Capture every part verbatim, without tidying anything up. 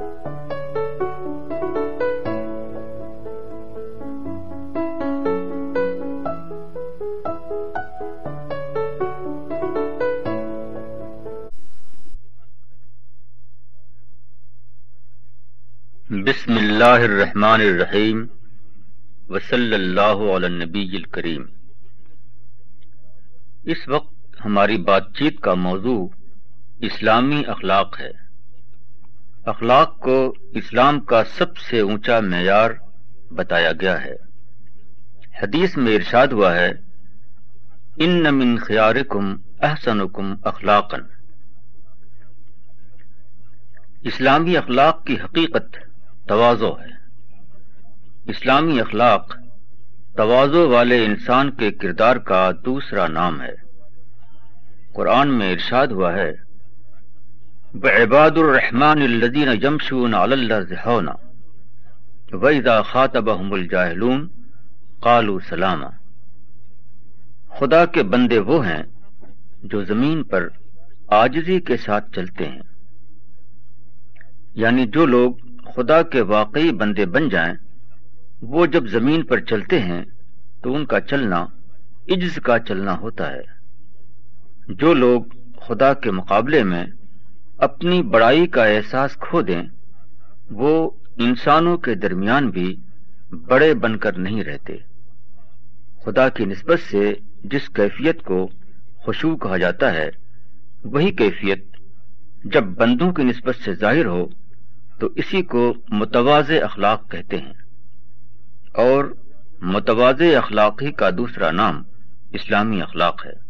بسم اللہ الرحمن الرحیم وصلی اللہ علی النبی الکریم۔ اس وقت ہماری بات چیت کا موضوع اسلامی اخلاق ہے۔ اخلاق کو اسلام کا سب سے اونچا معیار بتایا گیا ہے۔ حدیث میں ارشاد ہوا ہے، ان من خیارکم احسنکم اخلاقا۔ اسلامی اخلاق کی حقیقت تواضع ہے۔ اسلامی اخلاق تواضع والے انسان کے کردار کا دوسرا نام ہے۔ قرآن میں ارشاد ہوا ہے، وعباد الرحمن الذین یمشون علی الارض ہونا واذا خاطبهم الجاہلون قالوا سلاما۔ خدا کے بندے وہ ہیں جو زمین پر عاجزی کے ساتھ چلتے ہیں، یعنی جو لوگ خدا کے واقعی بندے بن جائیں وہ جب زمین پر چلتے ہیں تو ان کا چلنا عجز کا چلنا ہوتا ہے۔ جو لوگ خدا کے مقابلے میں اپنی بڑائی کا احساس کھو دیں وہ انسانوں کے درمیان بھی بڑے بن کر نہیں رہتے۔ خدا کی نسبت سے جس کیفیت کو خشوع کہا جاتا ہے وہی کیفیت جب بندوں کی نسبت سے ظاہر ہو تو اسی کو متواضع اخلاق کہتے ہیں، اور متواضع اخلاق ہی کا دوسرا نام اسلامی اخلاق ہے۔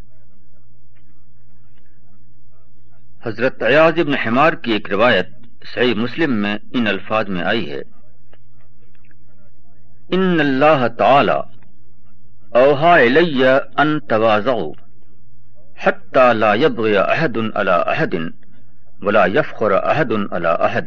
حضرت عیاض بن حمار کی ایک روایت صحیح مسلم میں ان الفاظ میں آئی ہے، ان اللہ تعالی اوحا الی ان تواضعوا حتی لا یبغی احد علی احد ولا یفخر احد علی احد۔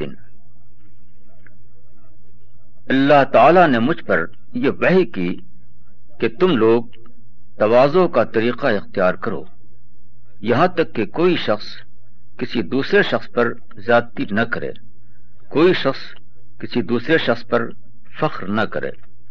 اللہ تعالیٰ نے مجھ پر یہ وحی کی کہ تم لوگ تواضع کا طریقہ اختیار کرو، یہاں تک کہ کوئی شخص کسی دوسرے شخص پر زیادتی نہ کرے، کوئی شخص کسی دوسرے شخص پر فخر نہ کرے۔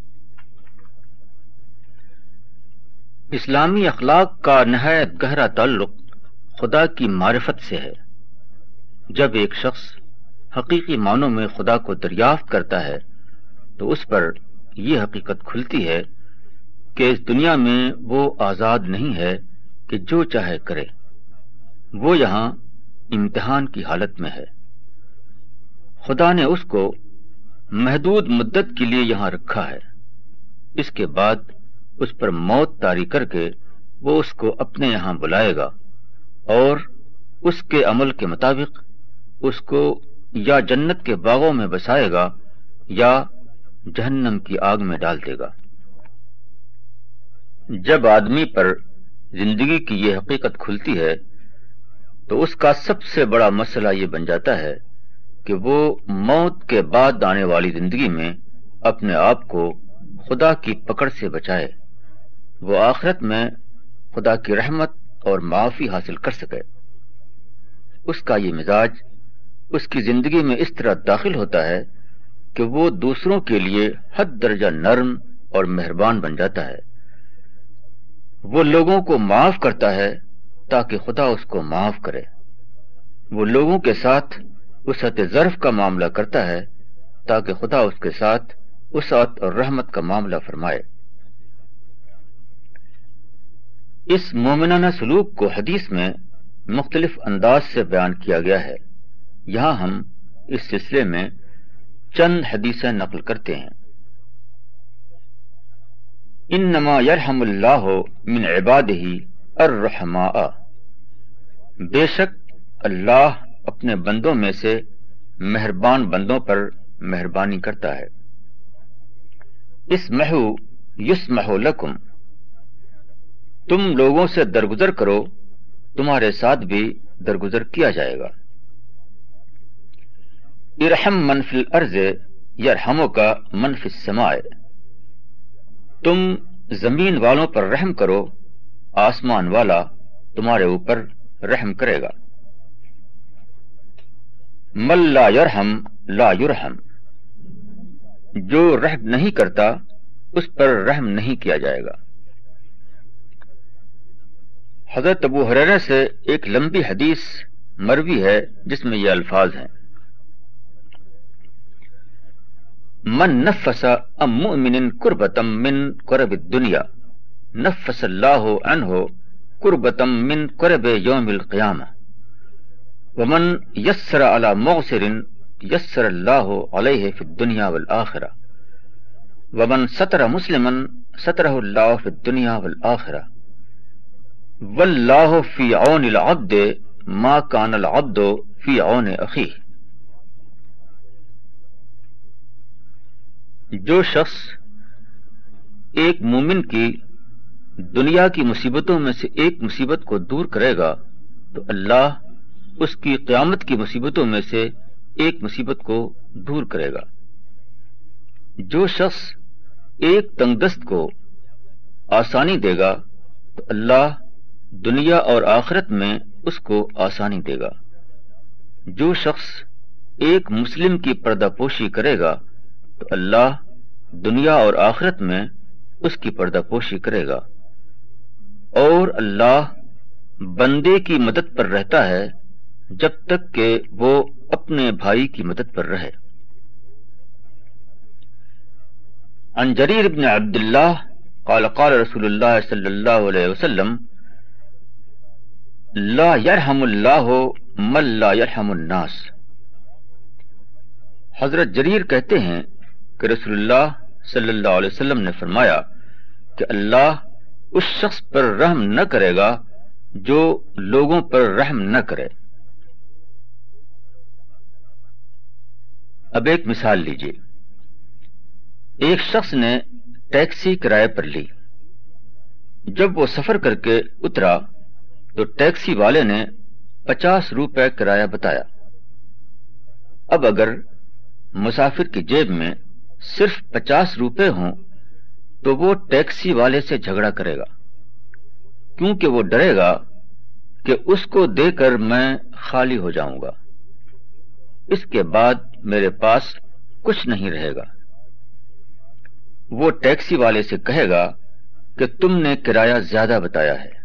اسلامی اخلاق کا نہایت گہرا تعلق خدا کی معرفت سے ہے۔ جب ایک شخص حقیقی معنوں میں خدا کو دریافت کرتا ہے تو اس پر یہ حقیقت کھلتی ہے کہ اس دنیا میں وہ آزاد نہیں ہے کہ جو چاہے کرے، وہ یہاں امتحان کی حالت میں ہے۔ خدا نے اس کو محدود مدت کے لیے یہاں رکھا ہے، اس کے بعد اس پر موت طاری کر کے وہ اس کو اپنے یہاں بلائے گا اور اس کے عمل کے مطابق اس کو یا جنت کے باغوں میں بسائے گا یا جہنم کی آگ میں ڈال دے گا۔ جب آدمی پر زندگی کی یہ حقیقت کھلتی ہے تو اس کا سب سے بڑا مسئلہ یہ بن جاتا ہے کہ وہ موت کے بعد آنے والی زندگی میں اپنے آپ کو خدا کی پکڑ سے بچائے، وہ آخرت میں خدا کی رحمت اور معافی حاصل کر سکے۔ اس کا یہ مزاج اس کی زندگی میں اس طرح داخل ہوتا ہے کہ وہ دوسروں کے لیے حد درجہ نرم اور مہربان بن جاتا ہے۔ وہ لوگوں کو معاف کرتا ہے تاکہ خدا اس کو معاف کرے۔ وہ لوگوں کے ساتھ وسعت ظرف کا معاملہ کرتا ہے تاکہ خدا اس کے ساتھ وسعت اور رحمت کا معاملہ فرمائے۔ اس مومنانہ سلوک کو حدیث میں مختلف انداز سے بیان کیا گیا ہے۔ یہاں ہم اس سلسلے میں چند حدیثیں نقل کرتے ہیں۔ انما یرحم اللہ من عبادہ الرحماء، بے شک اللہ اپنے بندوں میں سے مہربان بندوں پر مہربانی کرتا ہے۔ اسمحوا یسمح لکم، تم لوگوں سے درگزر کرو تمہارے ساتھ بھی درگزر کیا جائے گا۔ ارحم من فی الارض یرحمک من فی السماء، تم زمین والوں پر رحم کرو آسمان والا تمہارے اوپر رحم کرے گا۔ من لا یرحم لا یرحم، جو رحم نہیں کرتا اس پر رحم نہیں کیا جائے گا۔ حضرت ابو ہریرہ سے ایک لمبی حدیث مروی ہے جس میں یہ الفاظ ہیں: من نفس عن مؤمن کربۃ من کرب الدنیا نفس اللہ عنہ کربۃ من کرب یوم القیامہ، ومن یسر علی معسر یسر اللہ علیہ فی الدنیا والآخرہ، ومن ستر مسلما سترہ اللہ فی الدنیا والآخرہ، واللہ فی عون العبد ما کان العبد فی عون اخیہ۔ جو شخص ایک مومن کی دنیا کی مصیبتوں میں سے ایک مصیبت کو دور کرے گا تو اللہ اس کی قیامت کی مصیبتوں میں سے ایک مصیبت کو دور کرے گا۔ جو شخص ایک تنگ دست کو آسانی دے گا تو اللہ دنیا اور آخرت میں اس کو آسانی دے گا۔ جو شخص ایک مسلم کی پردہ پوشی کرے گا تو اللہ دنیا اور آخرت میں اس کی پردہ پوشی کرے گا، اور اللہ بندے کی مدد پر رہتا ہے جب تک کہ وہ اپنے بھائی کی مدد پر رہے۔ عن جریر بن عبد اللہ قال قال رسول اللہ صلی اللہ علیہ وسلم لا یرحم اللہ من لا یرحم الناس۔ حضرت جریر کہتے ہیں کہ رسول اللہ صلی اللہ علیہ وسلم نے فرمایا کہ اللہ اس شخص پر رحم نہ کرے گا جو لوگوں پر رحم نہ کرے۔ اب ایک مثال لیجیے۔ ایک شخص نے ٹیکسی کرائے پر لی۔ جب وہ سفر کر کے اترا تو ٹیکسی والے نے پچاس روپے کرایہ بتایا۔ اب اگر مسافر کی جیب میں صرف پچاس روپے ہوں تو وہ ٹیکسی والے سے جھگڑا کرے گا، کیونکہ وہ ڈرے گا کہ اس کو دے کر میں خالی ہو جاؤں گا، اس کے بعد میرے پاس کچھ نہیں رہے گا۔ وہ ٹیکسی والے سے کہے گا کہ تم نے کرایہ زیادہ بتایا ہے،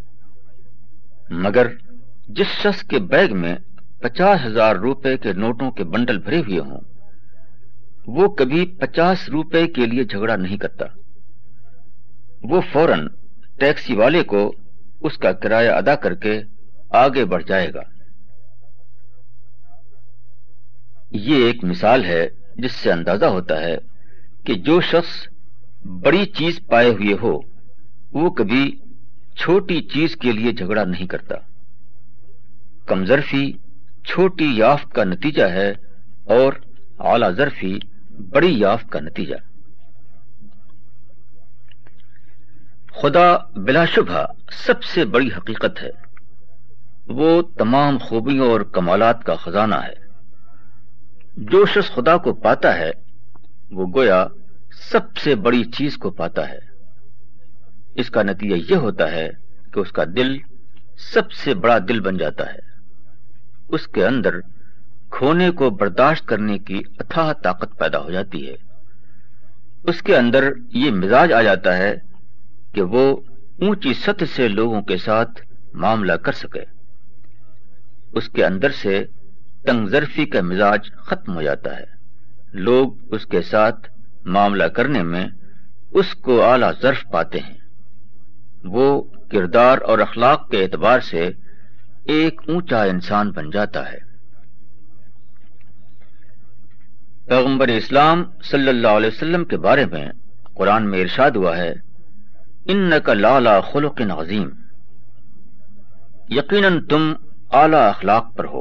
مگر جس شخص کے بیگ میں پچاس ہزار روپے کے نوٹوں کے بنڈل بھرے ہوئے ہوں وہ کبھی پچاس روپے کے لیے جھگڑا نہیں کرتا، وہ فوراً ٹیکسی والے کو اس کا کرایہ ادا کر کے آگے بڑھ جائے گا۔ یہ ایک مثال ہے جس سے اندازہ ہوتا ہے کہ جو شخص بڑی چیز پائے ہوئے ہو وہ کبھی چھوٹی چیز کے لیے جھگڑا نہیں کرتا۔ کمظرفی چھوٹی یافت کا نتیجہ ہے اور اعلی ظرفی بڑی یافت کا نتیجہ۔ خدا بلا شبہ سب سے بڑی حقیقت ہے، وہ تمام خوبیوں اور کمالات کا خزانہ ہے۔ جو شخص خدا کو پاتا ہے وہ گویا سب سے بڑی چیز کو پاتا ہے۔ اس کا نتیجہ یہ ہوتا ہے کہ اس کا دل سب سے بڑا دل بن جاتا ہے، اس کے اندر کھونے کو برداشت کرنے کی اتھاہ طاقت پیدا ہو جاتی ہے، اس کے اندر یہ مزاج آ جاتا ہے کہ وہ اونچی سطح سے لوگوں کے ساتھ معاملہ کر سکے، اس کے اندر سے تنگ ظرفی کا مزاج ختم ہو جاتا ہے، لوگ اس کے ساتھ معاملہ کرنے میں اس کو اعلیٰ ظرف پاتے ہیں، وہ کردار اور اخلاق کے اعتبار سے ایک اونچا انسان بن جاتا ہے۔ پیغمبر اسلام صلی اللہ علیہ وسلم کے بارے میں قرآن میں ارشاد ہوا ہے انک لعلی خلق عظیم، یقیناً تم اعلیٰ اخلاق پر ہو۔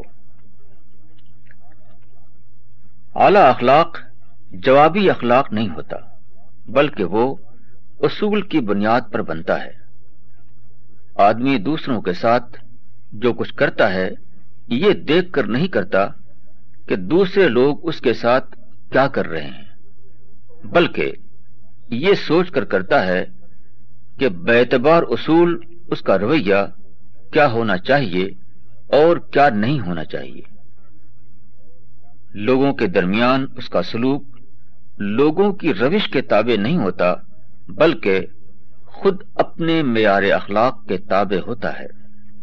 اعلیٰ اخلاق جوابی اخلاق نہیں ہوتا بلکہ وہ اصول کی بنیاد پر بنتا ہے۔ آدمی دوسروں کے ساتھ جو کچھ کرتا ہے یہ دیکھ کر نہیں کرتا کہ دوسرے لوگ اس کے ساتھ کیا کر رہے ہیں، بلکہ یہ سوچ کر کرتا ہے کہ باعتبار اصول اس کا رویہ کیا ہونا چاہیے اور کیا نہیں ہونا چاہیے۔ لوگوں کے درمیان اس کا سلوک لوگوں کی روش کے تابع نہیں ہوتا، بلکہ خود اپنے معیار اخلاق کے تابع ہوتا ہے۔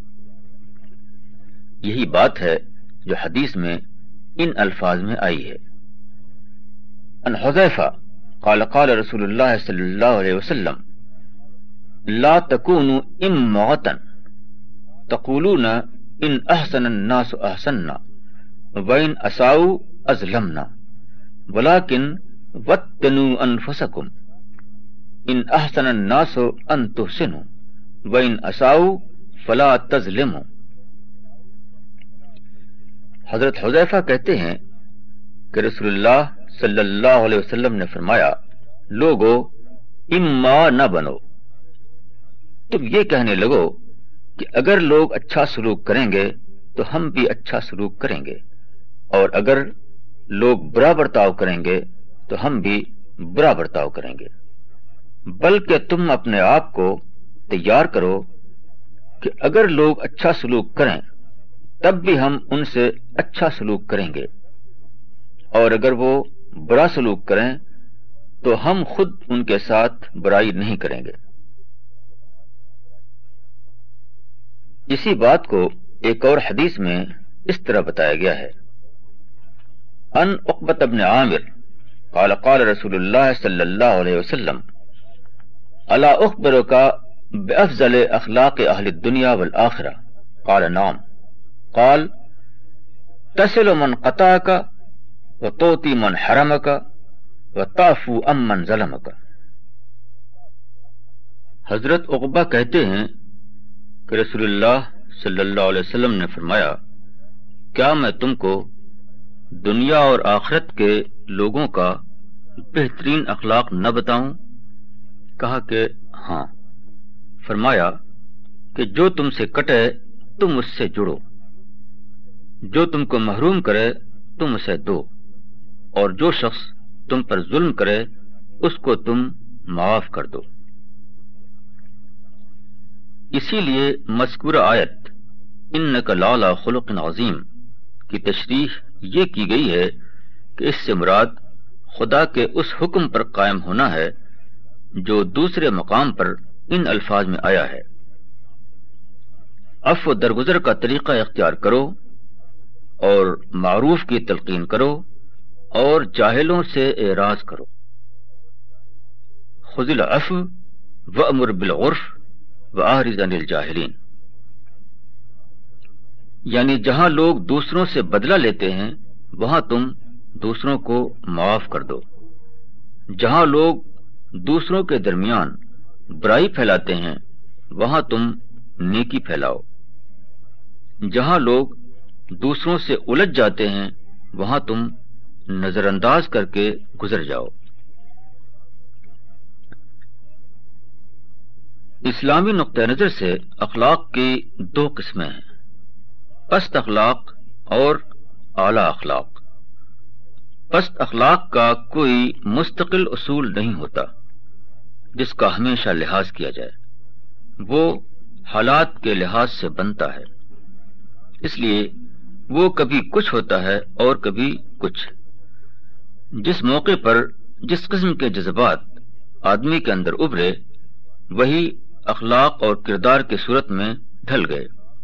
یہی بات ہے جو حدیث میں ان الفاظ میں آئی ہے۔ ان حذیفہ قال قال رسول اللہ صلی اللہ علیہ وسلم لا تکونوا امعة تقولون ان احسن الناس احسننا وان اساؤوا اظلمنا ولكن وطنوا انفسکم ان احسن الناس ان تحسنوا وان اساؤوا فلا تظلموا۔ حضرت حذیفہ کہتے ہیں کہ رسول اللہ صلی اللہ علیہ وسلم نے فرمایا، لوگو اما نہ بنو، تم یہ کہنے لگو کہ اگر لوگ اچھا سلوک کریں گے تو ہم بھی اچھا سلوک کریں گے، اور اگر لوگ برا برتاؤ کریں گے تو ہم بھی برا برتاؤ کریں گے، بلکہ تم اپنے آپ کو تیار کرو کہ اگر لوگ اچھا سلوک کریں تب بھی ہم ان سے اچھا سلوک کریں گے، اور اگر وہ برا سلوک کریں تو ہم خود ان کے ساتھ برائی نہیں کریں گے۔ اسی بات کو ایک اور حدیث میں اس طرح بتایا گیا ہے۔ ان عقبۃ بن عامر قال قال رسول اللہ صلی اللہ علیہ وسلم الا اخبرک بافضل اخلاق اہل الدنیا والآخرہ قال نعم قال تصل من قطعک وتعطی من حرمک وتعفو عن من ظلمک۔ حضرت عقبہ کہتے ہیں کہ رسول اللہ صلی اللہ علیہ وسلم نے فرمایا، کیا میں تم کو دنیا اور آخرت کے لوگوں کا بہترین اخلاق نہ بتاؤں؟ کہا کہ ہاں۔ فرمایا کہ جو تم سے کٹے تم اس سے جڑو، جو تم کو محروم کرے تم اسے دو، اور جو شخص تم پر ظلم کرے اس کو تم معاف کر دو۔ اسی لیے مذکورہ آیت انک لعلی خلق عظیم کی تشریح یہ کی گئی ہے کہ اس سے مراد خدا کے اس حکم پر قائم ہونا ہے جو دوسرے مقام پر ان الفاظ میں آیا ہے، عفو درگزر کا طریقہ اختیار کرو اور معروف کی تلقین کرو اور جاہلوں سے اعراض کرو۔ خذ العفو وامر بالعرف واعرض عن الجاہلین، یعنی جہاں لوگ دوسروں سے بدلہ لیتے ہیں وہاں تم دوسروں کو معاف کر دو، جہاں لوگ دوسروں کے درمیان برائی پھیلاتے ہیں وہاں تم نیکی پھیلاؤ، جہاں لوگ دوسروں سے الجھ جاتے ہیں وہاں تم نظر انداز کر کے گزر جاؤ۔ اسلامی نقطہ نظر سے اخلاق کی دو قسمیں ہیں، پست اخلاق اور اعلی اخلاق۔ پست اخلاق کا کوئی مستقل اصول نہیں ہوتا جس کا ہمیشہ لحاظ کیا جائے، وہ حالات کے لحاظ سے بنتا ہے، اس لیے وہ کبھی کچھ ہوتا ہے اور کبھی کچھ۔ جس موقع پر جس قسم کے جذبات آدمی کے اندر ابھرے وہی اخلاق اور کردار کی صورت میں ڈھل گئے۔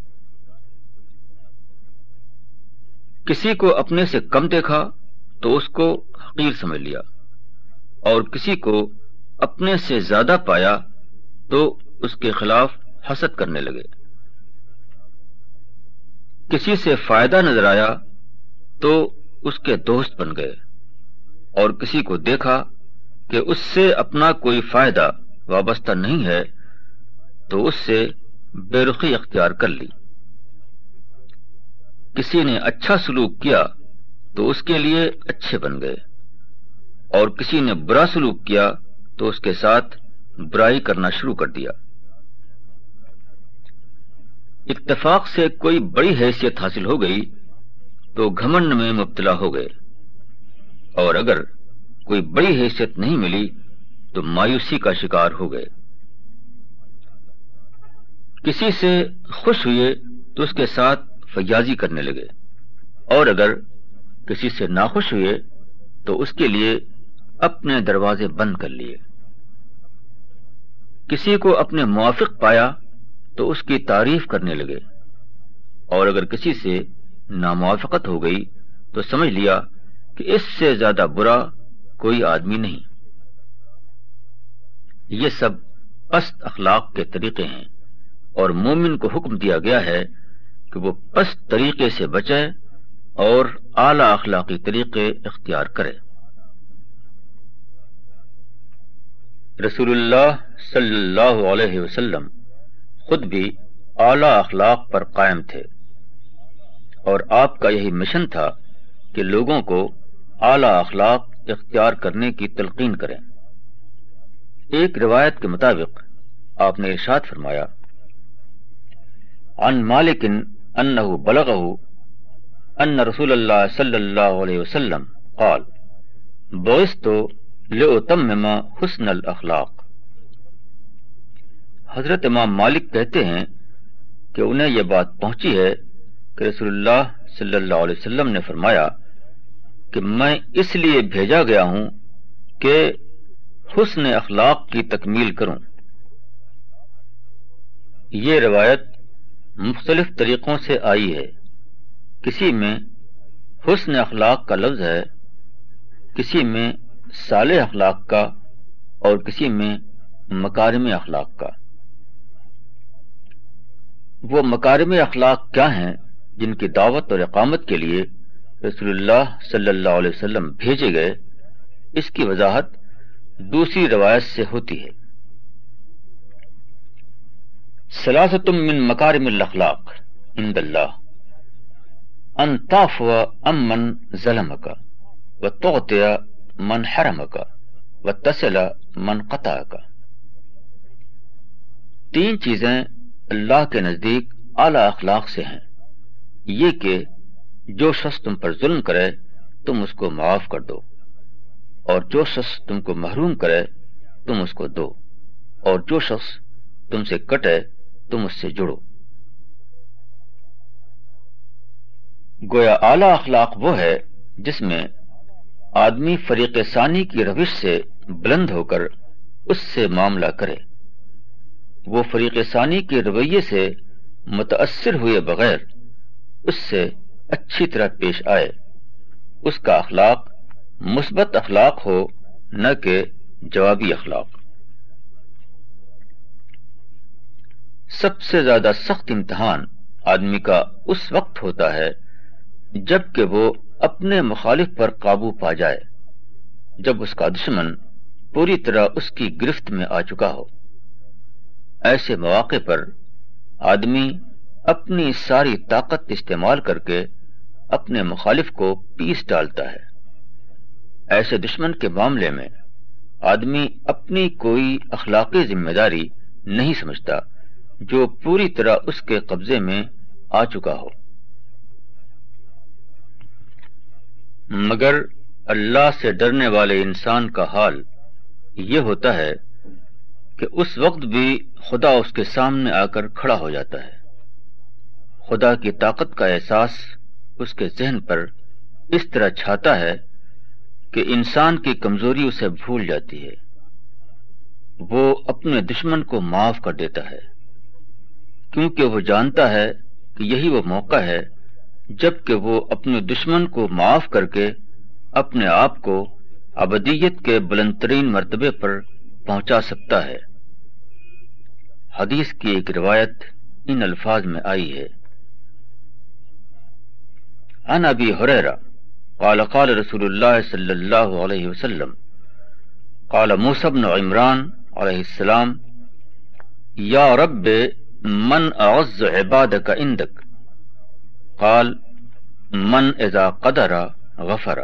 کسی کو اپنے سے کم دیکھا تو اس کو حقیر سمجھ لیا، اور کسی کو اپنے سے زیادہ پایا تو اس کے خلاف حسد کرنے لگے۔ کسی سے فائدہ نظر آیا تو اس کے دوست بن گئے، اور کسی کو دیکھا کہ اس سے اپنا کوئی فائدہ وابستہ نہیں ہے تو اس سے بے رخی اختیار کر لی۔ کسی نے اچھا سلوک کیا تو اس کے لیے اچھے بن گئے، اور کسی نے برا سلوک کیا تو اس کے ساتھ برائی کرنا شروع کر دیا۔ اتفاق سے کوئی بڑی حیثیت حاصل ہو گئی تو گھمنڈ میں مبتلا ہو گئے، اور اگر کوئی بڑی حیثیت نہیں ملی تو مایوسی کا شکار ہو گئے۔ کسی سے خوش ہوئے تو اس کے ساتھ فیاضی کرنے لگے، اور اگر کسی سے ناخوش ہوئے تو اس کے لیے اپنے دروازے بند کر لیے، کسی کو اپنے موافق پایا تو اس کی تعریف کرنے لگے، اور اگر کسی سے ناموافقت ہو گئی تو سمجھ لیا کہ اس سے زیادہ برا کوئی آدمی نہیں۔ یہ سب پست اخلاق کے طریقے ہیں، اور مومن کو حکم دیا گیا ہے کہ وہ پست طریقے سے بچے اور اعلی اخلاقی طریقے اختیار کرے۔ رسول اللہ صلی اللہ علیہ وسلم خود بھی اعلی اخلاق پر قائم تھے، اور آپ کا یہی مشن تھا کہ لوگوں کو اعلی اخلاق اختیار کرنے کی تلقین کریں۔ ایک روایت کے مطابق آپ نے ارشاد فرمایا، عن مالک انہ بلغہ ان رسول اللہ صلی اللہ علیہ وسلم قال بعثت لأتمم حسن الاخلاق۔ حضرت امام مالک کہتے ہیں کہ انہیں یہ بات پہنچی ہے کہ رسول اللہ صلی اللہ علیہ وسلم نے فرمایا کہ میں اس لیے بھیجا گیا ہوں کہ حسن اخلاق کی تکمیل کروں۔ یہ روایت مختلف طریقوں سے آئی ہے، کسی میں حسن اخلاق کا لفظ ہے، کسی میں صالح اخلاق کا، اور کسی میں مکارم اخلاق کا۔ وہ مکارم اخلاق کیا ہیں جن کی دعوت اور اقامت کے لیے رسول اللہ صلی اللہ علیہ وسلم بھیجے گئے، اس کی وضاحت دوسری روایت سے ہوتی ہے۔ ثلاثۃ من مکارم الاخلاق عند اللہ ان تعفو عمن ظلمک وتعطی من حرمک وتصل من قطعک۔ تین چیزیں اللہ کے نزدیک اعلی اخلاق سے ہیں، یہ کہ جو شخص تم پر ظلم کرے تم اس کو معاف کر دو، اور جو شخص تم کو محروم کرے تم اس کو دو، اور جو شخص تم سے کٹے تم اس سے جڑو۔ گویا اعلی اخلاق وہ ہے جس میں آدمی فریق ثانی کی روش سے بلند ہو کر اس سے معاملہ کرے، وہ فریق ثانی کے رویے سے متاثر ہوئے بغیر اس سے اچھی طرح پیش آئے، اس کا اخلاق مثبت اخلاق ہو نہ کہ جوابی اخلاق۔ سب سے زیادہ سخت امتحان آدمی کا اس وقت ہوتا ہے جب کہ وہ اپنے مخالف پر قابو پا جائے، جب اس کا دشمن پوری طرح اس کی گرفت میں آ چکا ہو۔ ایسے مواقع پر آدمی اپنی ساری طاقت استعمال کر کے اپنے مخالف کو پیس ڈالتا ہے۔ ایسے دشمن کے معاملے میں آدمی اپنی کوئی اخلاقی ذمہ داری نہیں سمجھتا جو پوری طرح اس کے قبضے میں آ چکا ہو، مگر اللہ سے ڈرنے والے انسان کا حال یہ ہوتا ہے کہ اس وقت بھی خدا اس کے سامنے آ کر کھڑا ہو جاتا ہے۔ خدا کی طاقت کا احساس اس کے ذہن پر اس طرح چھاتا ہے کہ انسان کی کمزوری اسے بھول جاتی ہے، وہ اپنے دشمن کو معاف کر دیتا ہے، کیونکہ وہ جانتا ہے کہ یہی وہ موقع ہے جب کہ وہ اپنے دشمن کو معاف کر کے اپنے آپ کو ابدیت کے بلند ترین مرتبے پر پہنچا سکتا ہے۔ حدیث کی ایک روایت ان الفاظ میں آئی ہے، عن ابی ہریرہ قال قال رسول اللہ صلی اللہ علیہ وسلم قال موسیٰ بن عمران علیہ السلام یا رب من اعز عبادک عندک قال من اذا قدر غفر۔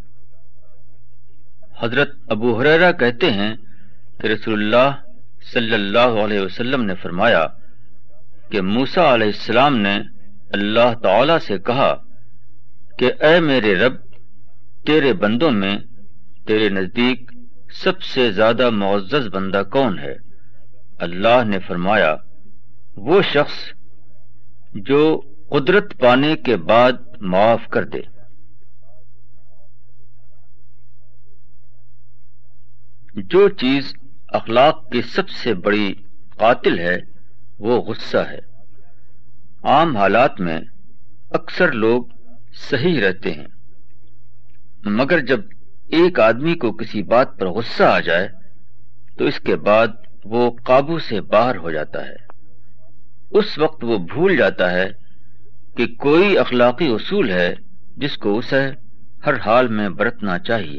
حضرت ابو ہریرہ کہتے ہیں کہ رسول اللہ صلی اللہ علیہ وسلم نے فرمایا کہ موسیٰ علیہ السلام نے اللہ تعالی سے کہا کہ اے میرے رب، تیرے بندوں میں تیرے نزدیک سب سے زیادہ معزز بندہ کون ہے؟ اللہ نے فرمایا وہ شخص جو قدرت پانے کے بعد معاف کر دے۔ جو چیز اخلاق کی سب سے بڑی قاتل ہے وہ غصہ ہے۔ عام حالات میں اکثر لوگ صحیح رہتے ہیں، مگر جب ایک آدمی کو کسی بات پر غصہ آ جائے تو اس کے بعد وہ قابو سے باہر ہو جاتا ہے۔ اس وقت وہ بھول جاتا ہے کہ کوئی اخلاقی اصول ہے جس کو اسے ہر حال میں برتنا چاہیے۔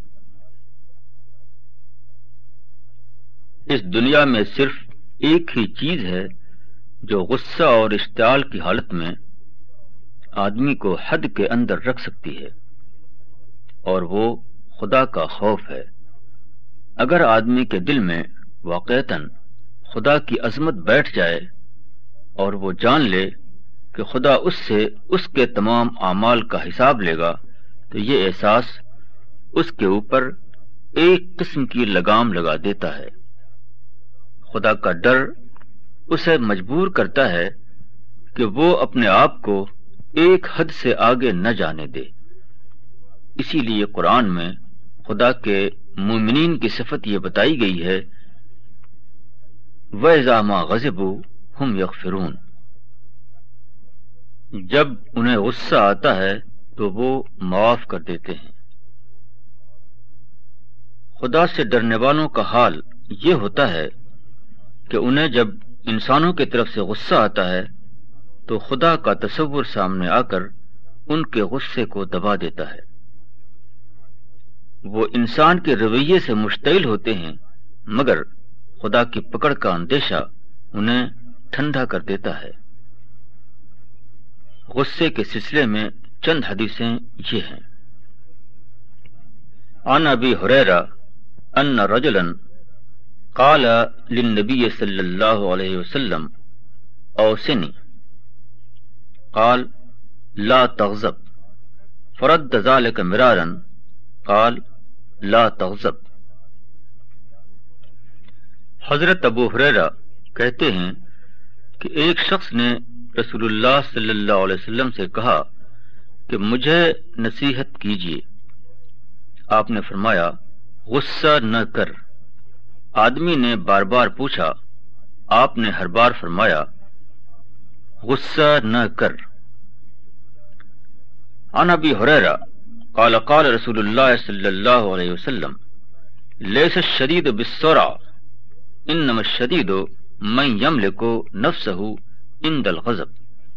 اس دنیا میں صرف ایک ہی چیز ہے جو غصہ اور اشتعال کی حالت میں آدمی کو حد کے اندر رکھ سکتی ہے، اور وہ خدا کا خوف ہے۔ اگر آدمی کے دل میں واقعتاً خدا کی عظمت بیٹھ جائے اور وہ جان لے کہ خدا اس سے اس کے تمام اعمال کا حساب لے گا، تو یہ احساس اس کے اوپر ایک قسم کی لگام لگا دیتا ہے۔ خدا کا ڈر اسے مجبور کرتا ہے کہ وہ اپنے آپ کو ایک حد سے آگے نہ جانے دے۔ اسی لیے قرآن میں خدا کے مومنین کی صفت یہ بتائی گئی ہے، وَإِذَا مَا غَضِبُوا هُمْ يَغْفِرُونَ، جب انہیں غصہ آتا ہے تو وہ معاف کر دیتے ہیں۔ خدا سے ڈرنے والوں کا حال یہ ہوتا ہے کہ انہیں جب انسانوں کی طرف سے غصہ آتا ہے تو خدا کا تصور سامنے آ کر ان کے غصے کو دبا دیتا ہے۔ وہ انسان کے رویے سے مشتعل ہوتے ہیں، مگر خدا کی پکڑ کا اندیشہ انہیں ٹھنڈا کر دیتا ہے۔ غصے کے سلسلے میں چند حدیثیں یہ ہیں۔ عن ابی ہریرہ ان رجلا قال للنبی صلی اللہ علیہ وسلم اوصنی قال لا تغضب فرد ذلك مرارا قال لا تغضب۔ حضرت ابو ہریرہ کہتے ہیں کہ ایک شخص نے رسول اللہ صلی اللہ علیہ وسلم سے کہا کہ مجھے نصیحت کیجیے۔ آپ نے فرمایا غصہ نہ کر۔ آدمی نے بار بار پوچھا، آپ نے ہر بار فرمایا غصہ نہ کر۔ عن ابی ہریرہ قال قال رسول اللہ صلی اللہ علیہ وسلم لیس الشدید بالسرعہ انما الشدید من یملک نفسہ عند الغضب۔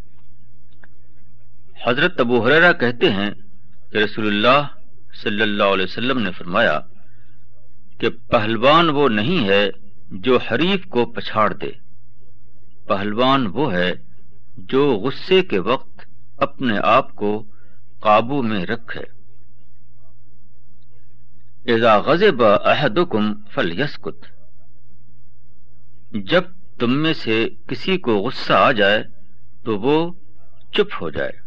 حضرت ابو ہریرہ کہتے ہیں کہ رسول اللہ صلی اللہ علیہ وسلم نے فرمایا کہ پہلوان وہ نہیں ہے جو حریف کو پچھاڑ دے، پہلوان وہ ہے جو غصے کے وقت اپنے آپ کو قابو میں رکھے۔ اذا غضب احدکم فلیسکت، جب تم میں سے کسی کو غصہ آ جائے تو وہ چپ ہو جائے۔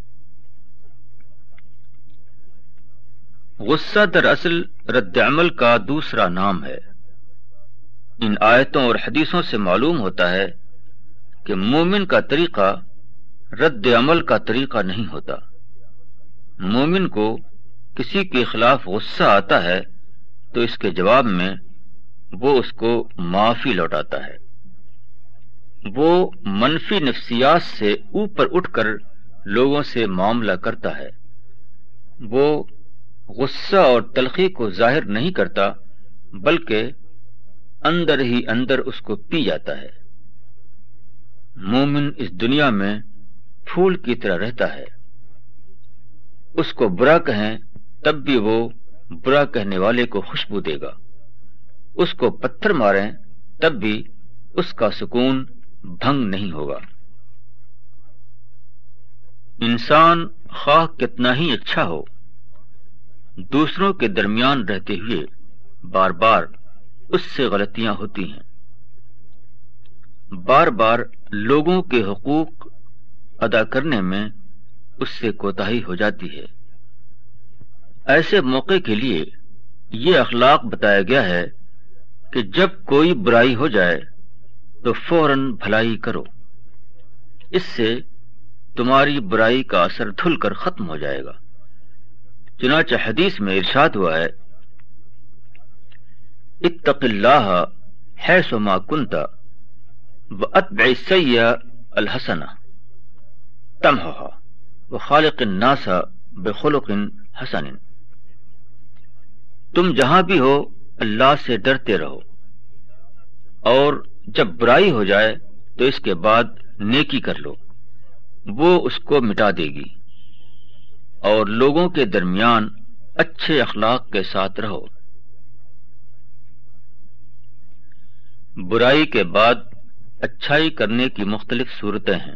غصہ دراصل رد عمل کا دوسرا نام ہے۔ ان آیتوں اور حدیثوں سے معلوم ہوتا ہے کہ مومن کا طریقہ رد عمل کا طریقہ نہیں ہوتا۔ مومن کو کسی کے خلاف غصہ آتا ہے تو اس کے جواب میں وہ اس کو معافی لوٹاتا ہے۔ وہ منفی نفسیات سے اوپر اٹھ کر لوگوں سے معاملہ کرتا ہے۔ وہ غصہ اور تلخی کو ظاہر نہیں کرتا، بلکہ اندر ہی اندر اس کو پی جاتا ہے۔ مومن اس دنیا میں پھول کی طرح رہتا ہے، اس کو برا کہیں تب بھی وہ برا کہنے والے کو خوشبو دے گا، اس کو پتھر ماریں تب بھی اس کا سکون بھنگ نہیں ہوگا۔ انسان خواہ کتنا ہی اچھا ہو، دوسروں کے درمیان رہتے ہوئے بار بار اس سے غلطیاں ہوتی ہیں، بار بار لوگوں کے حقوق ادا کرنے میں اس سے کوتاہی ہو جاتی ہے۔ ایسے موقع کے لیے یہ اخلاق بتایا گیا ہے کہ جب کوئی برائی ہو جائے تو فوراً بھلائی کرو، اس سے تمہاری برائی کا اثر دھل کر ختم ہو جائے گا۔ چنانچہ حدیث میں ارشاد ہوا ہے اتق اللہ حیث ما کنت واتبع السیئۃ الحسنہ تمحها وخالق الناس بخلق حسن۔ تم جہاں بھی ہو اللہ سے ڈرتے رہو، اور جب برائی ہو جائے تو اس کے بعد نیکی کر لو، وہ اس کو مٹا دے گی، اور لوگوں کے درمیان اچھے اخلاق کے ساتھ رہو۔ برائی کے بعد اچھائی کرنے کی مختلف صورتیں ہیں۔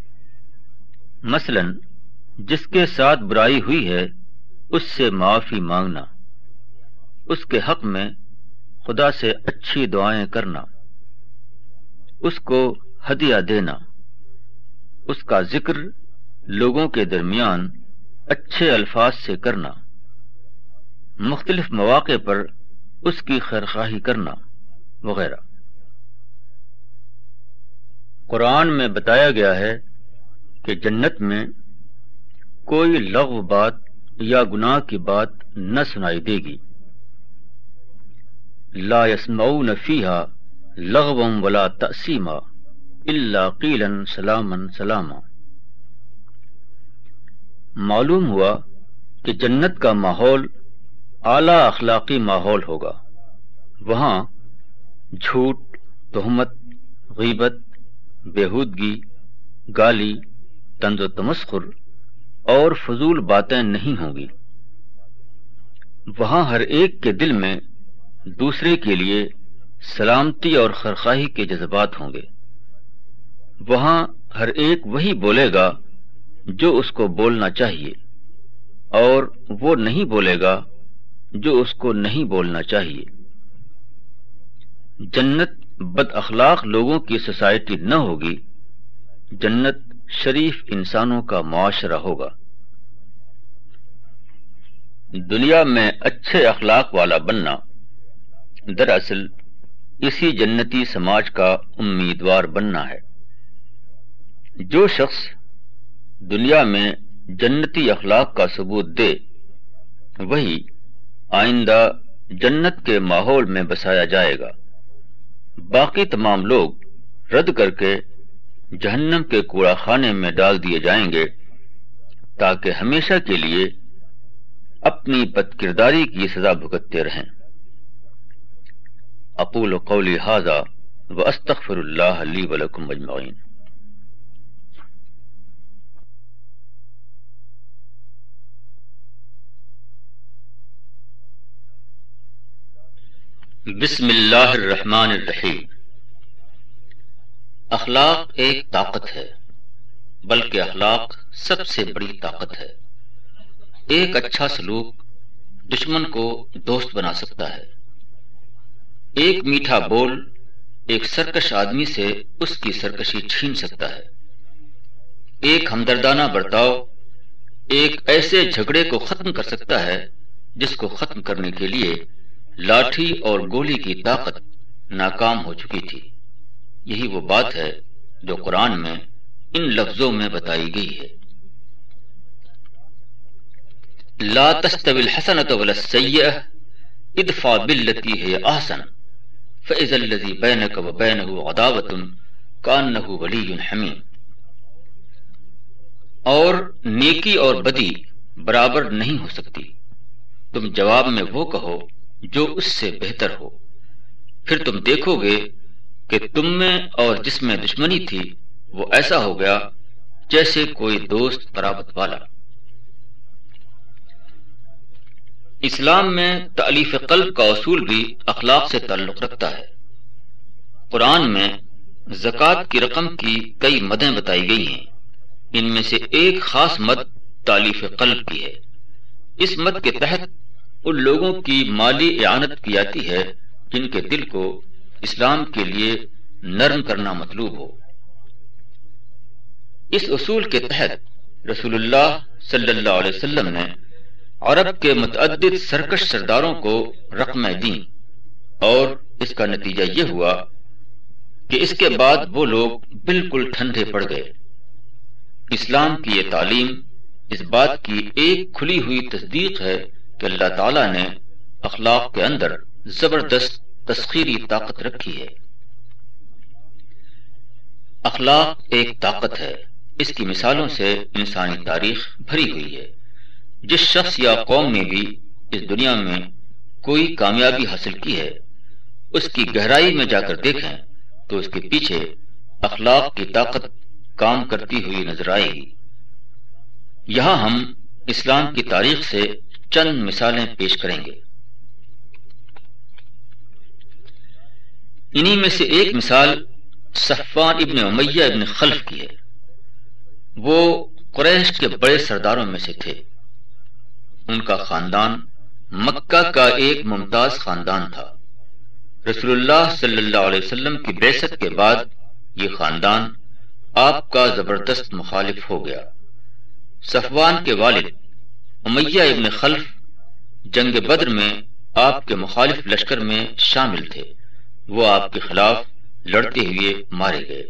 مثلا جس کے ساتھ برائی ہوئی ہے اس سے معافی مانگنا، اس کے حق میں خدا سے اچھی دعائیں کرنا، اس کو ہدیہ دینا، اس کا ذکر لوگوں کے درمیان اچھے الفاظ سے کرنا، مختلف مواقع پر اس کی خیرخواہی کرنا وغیرہ۔ قرآن میں بتایا گیا ہے کہ جنت میں کوئی لغو بات یا گناہ کی بات نہ سنائی دے گی۔ لا يسمعون فيها لغوا ولا تأثیما الا قیلا سلاما سلاما۔ معلوم ہوا کہ جنت کا ماحول اعلی اخلاقی ماحول ہوگا۔ وہاں جھوٹ، تہمت، غیبت، بےہودگی، گالی، طنز و تمسخر اور فضول باتیں نہیں ہوں گی۔ وہاں ہر ایک کے دل میں دوسرے کے لیے سلامتی اور خیرخواہی کے جذبات ہوں گے۔ وہاں ہر ایک وہی بولے گا جو اس کو بولنا چاہیے، اور وہ نہیں بولے گا جو اس کو نہیں بولنا چاہیے۔ جنت بد اخلاق لوگوں کی سوسائٹی نہ ہوگی، جنت شریف انسانوں کا معاشرہ ہوگا۔ دنیا میں اچھے اخلاق والا بننا دراصل اسی جنتی سماج کا امیدوار بننا ہے۔ جو شخص دنیا میں جنتی اخلاق کا ثبوت دے، وہی آئندہ جنت کے ماحول میں بسایا جائے گا۔ باقی تمام لوگ رد کر کے جہنم کے کوڑا خانے میں ڈال دیے جائیں گے، تاکہ ہمیشہ کے لیے اپنی بد کرداری کی سزا بھگتتے رہیں۔ اقول قولی ھذا واستغفر اللہ لی ولکم اجمعین۔ بسم اللہ الرحمن الرحیم۔ اخلاق ایک طاقت ہے، بلکہ اخلاق سب سے بڑی طاقت ہے۔ ایک اچھا سلوک دشمن کو دوست بنا سکتا ہے۔ ایک میٹھا بول ایک سرکش آدمی سے اس کی سرکشی چھین سکتا ہے۔ ایک ہمدردانہ برتاؤ ایک ایسے جھگڑے کو ختم کر سکتا ہے جس کو ختم کرنے کے لیے لاٹھی اور گولی کی طاقت ناکام ہو چکی تھی۔ یہی وہ بات ہے جو قرآن میں ان لفظوں میں بتائی گئی ہے۔ لا تستوی الحسنۃ ولا السیئۃ ادفع بالتی ہی احسن فاذا الذی بینک وبینہ عداوۃ کانہ ولی حمیم۔ اور نیکی اور بدی برابر نہیں ہو سکتی، تم جواب میں وہ کہو جو اس سے بہتر ہو، پھر تم دیکھو گے کہ تم میں اور جس میں دشمنی تھی وہ ایسا ہو گیا جیسے کوئی دوست قرابت والا۔ اسلام میں تألیف قلب کا اصول بھی اخلاق سے تعلق رکھتا ہے۔ قرآن میں زکوٰۃ کی رقم کی کئی مدیں بتائی گئی ہیں۔ ان میں سے ایک خاص مد تألیف قلب کی ہے۔ اس مد کے تحت ان لوگوں کی مالی اعانت کی جاتی ہے جن کے دل کو اسلام کے لیے نرم کرنا مطلوب ہو۔ اس اصول کے تحت رسول اللہ صلی اللہ علیہ وسلم نے عرب کے متعدد سرکش سرداروں کو رقمیں دیں، اور اس کا نتیجہ یہ ہوا کہ اس کے بعد وہ لوگ بالکل ٹھنڈے پڑ گئے۔ اسلام کی یہ تعلیم اس بات کی ایک کھلی ہوئی تصدیق ہے کہ اللہ تعالیٰ نے اخلاق کے اندر زبردست تسخیری طاقت رکھی ہے۔ اخلاق ایک طاقت ہے، اس کی مثالوں سے انسانی تاریخ بھری ہوئی ہے۔ جس شخص یا قوم نے بھی اس دنیا میں کوئی کامیابی حاصل کی ہے، اس کی گہرائی میں جا کر دیکھیں تو اس کے پیچھے اخلاق کی طاقت کام کرتی ہوئی نظر آئے گی۔ یہاں ہم اسلام کی تاریخ سے چند مثالیں پیش کریں گے۔ انہی میں سے ایک مثال صفوان ابن امیہ ابن خلف کی ہے۔ وہ قریش کے بڑے سرداروں میں سے تھے۔ ان کا خاندان مکہ کا ایک ممتاز خاندان تھا۔ رسول اللہ صلی اللہ علیہ وسلم کی بعثت کے بعد یہ خاندان آپ کا زبردست مخالف ہو گیا۔ صفوان کے والد امیہ ابن خلف جنگ بدر میں آپ کے مخالف لشکر میں شامل تھے۔ وہ آپ کے خلاف لڑتے ہوئے مارے گئے۔